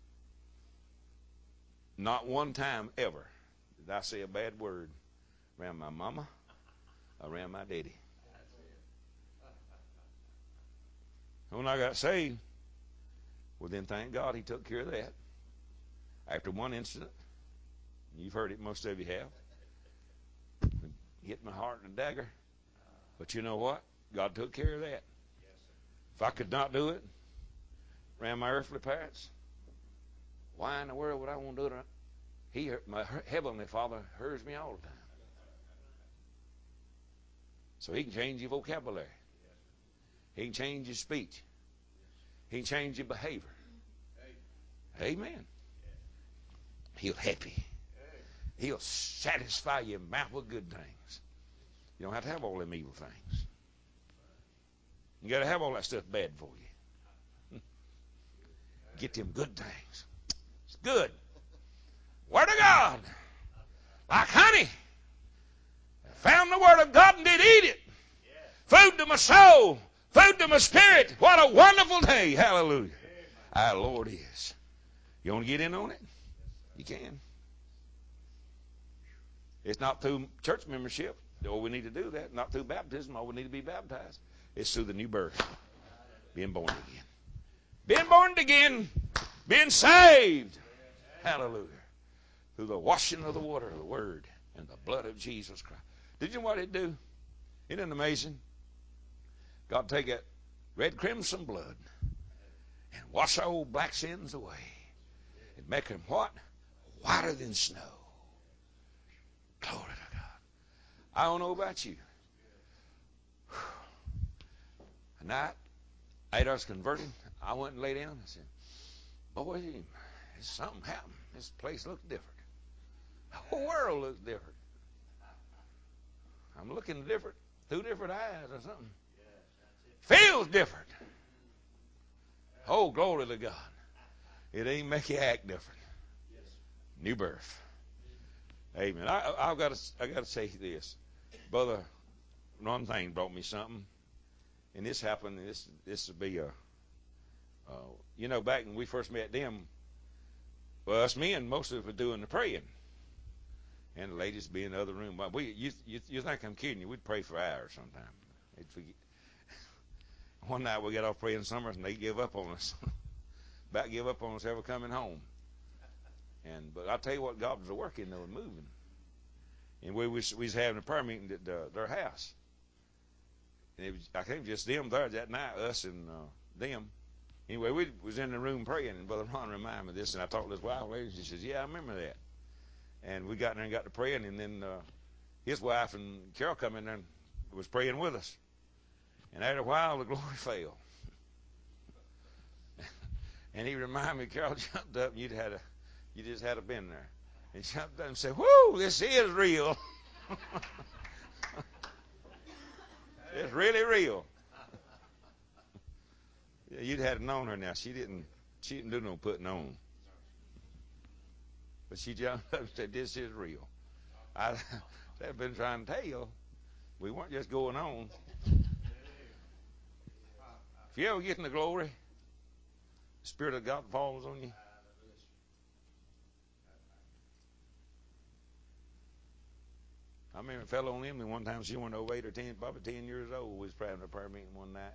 not one time ever did I say a bad word around my mama, around my daddy. When I got saved, well then thank God He took care of that. After one incident, you've heard it, most of you have, hit my heart in a dagger. But you know what? God took care of that. If I could not do it around my earthly parents, why in the world would I want to do it? My heavenly Father hears me all the time. So He can change your vocabulary. He can change your speech. He can change your behavior. Amen. He'll help you. He'll satisfy your mouth with good things. You don't have to have all them evil things. You got to have all that stuff bad for you. Get them good things. It's good. Word of God. Like honey. I found the Word of God and did eat it. Food to my soul. Food to my spirit. What a wonderful day. Hallelujah. Our Lord is. You want to get in on it? You can. It's not through church membership. All we need to do that. Not through baptism. All we need to be baptized. It's through the new birth. Being born again. Being born again. Being saved. Hallelujah. Through the washing of the water of the Word and the blood of Jesus Christ. Did you know what it'd do? Isn't it amazing? God take that red crimson blood and wash our old black sins away and make them what? Whiter than snow. Glory to God. I don't know about you. A night, after I was converted, I went and lay down and said, boy, something happened. This place looks different. The whole world looks different. I'm looking different through different eyes or something. Feels different. Oh, glory to God. It ain't make you act different. New birth. Amen. I got to say this. Brother, one thing brought me something. And this happened, this would be back when we first met them, well, us men, most of us were doing the praying. And the ladies be in the other room. But you think I'm kidding you. We'd pray for hours sometime. One night we got off praying Summers and they give up on us. About give up on us ever coming home. But I'll tell you what, God was working though and moving. And we was having a prayer meeting at their house. And I think just them there that night, us and them. Anyway, we was in the room praying, and Brother Ron reminded me of this, and I talked to this wife lady, she says, yeah, I remember that. And we got in there and got to praying, and then his wife and Carol come in there and was praying with us. And after a while, the glory fell. And he reminded me, Carol jumped up, and you just had been there. And jumped up and said, whoo, this is real. It's really real. Yeah, you'd have known her now. She didn't do no putting on. But she jumped up and said, this is real. I've been trying to tell you, we weren't just going on. If you ever get in the glory, the Spirit of God falls on you. I remember a fellow on Emily one time, she went over 8 or 10, probably 10 years old. We was praying at a prayer meeting one night.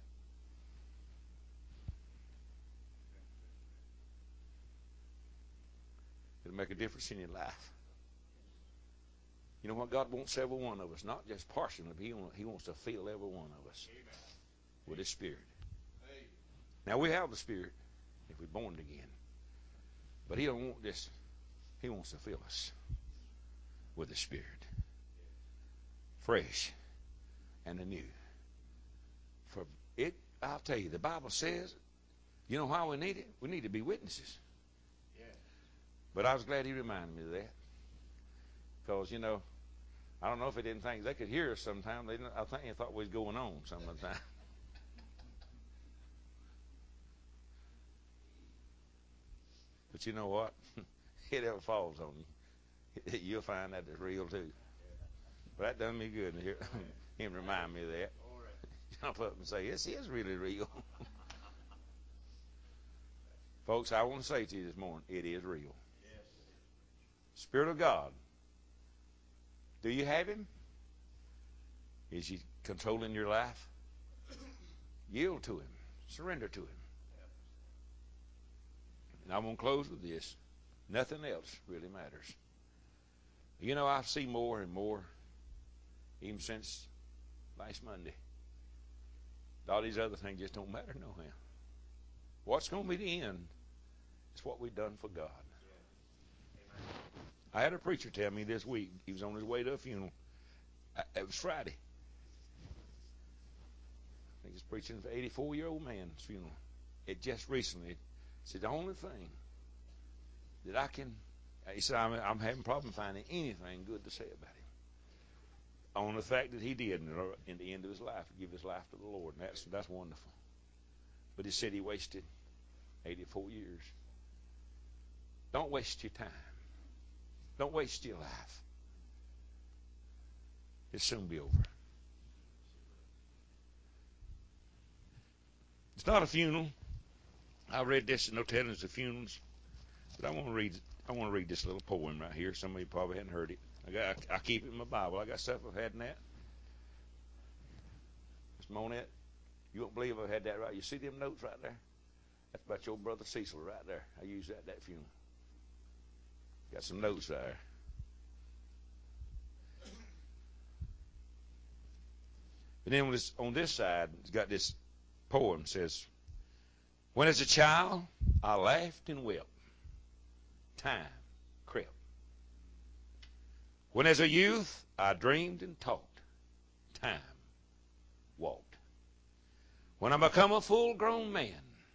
It'll make a difference in your life. You know what? God wants every one of us, not just partially, but He wants to fill every one of us with His Spirit. Now, we have the Spirit if we're born again. But He don't want this. He wants to fill us with the Spirit. Fresh and anew. For it, I'll tell you, the Bible says, you know why we need it? We need to be witnesses. But I was glad He reminded me of that. Because, you know, I don't know if He didn't think they could hear us sometime. I think He thought we was going on some of the time. But you know what? It ever falls on you. You'll find that it's real too. But that done me good to hear Him remind me of that. Jump up and say, this is really real. Folks, I want to say to you this morning, it is real. Spirit of God. Do you have Him? Is He controlling your life? Yield to Him. Surrender to Him. And I'm going to close with this. Nothing else really matters. You know, I see more and more, even since last Monday. All these other things just don't matter no how. What's going to be the end is what we've done for God. I had a preacher tell me this week, he was on his way to a funeral. It was Friday. I think he's preaching for an 84-year-old man's funeral. It just recently said the only thing that I can, he said, I'm having a problem finding anything good to say about him. On the fact that he did, in the end of his life, give his life to the Lord. And that's wonderful. But he said he wasted 84 years. Don't waste your time. Don't waste your life. It'll soon be over. It's not a funeral. I read this in no tellings of funerals, but I want to read this little poem right here. Some of you probably hadn't heard it. I keep it in my Bible. I got stuff I've had in that. Miss Monette, you won't believe I've had that right. You see them notes right there? That's about your brother Cecil right there. I used that at that funeral. Got some notes there. And then on this side, it's got this poem. It says, when as a child, I laughed and wept. Time crept. When as a youth, I dreamed and talked. Time walked. When I become a full-grown man,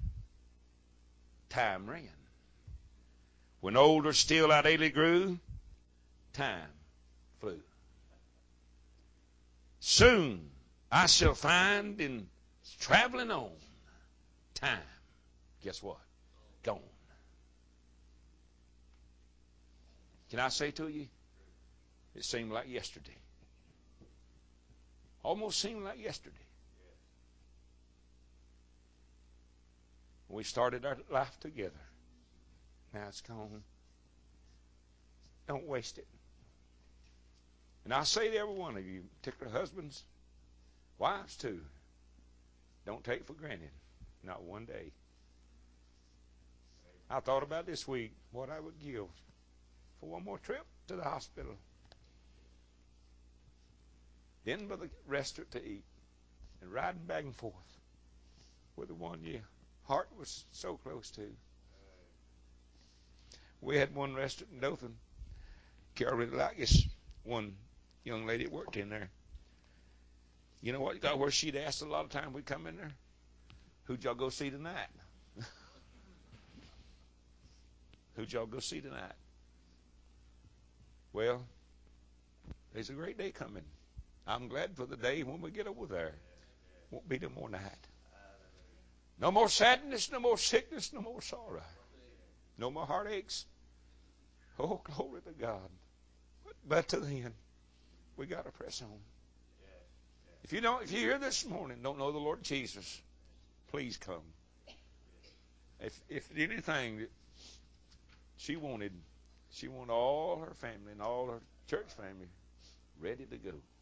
time ran. When older still I daily grew, time flew. Soon I shall find in traveling on, time, guess what? Gone. Can I say to you, it seemed like yesterday. Almost seemed like yesterday. When we started our life together. Now it's gone. Don't waste it. And I say to every one of you, particularly husbands, wives too, don't take for granted, not one day. I thought about this week what I would give for one more trip to the hospital. Then by the restaurant to eat and riding back and forth with the one your heart was so close to. We had one restaurant in Dothan. Carol really liked this one young lady that worked in there. You know what? Where she'd asked a lot of times we'd come in there, who'd y'all go see tonight? Who'd y'all go see tonight? Well, there's a great day coming. I'm glad for the day when we get over there. Won't be no more night. No more sadness, no more sickness, no more sorrow. No more heartaches. Oh, glory to God. But to the end, we got to press on. If you hear this morning, don't know the Lord Jesus, please come. If anything that she wanted all her family and all her church family ready to go.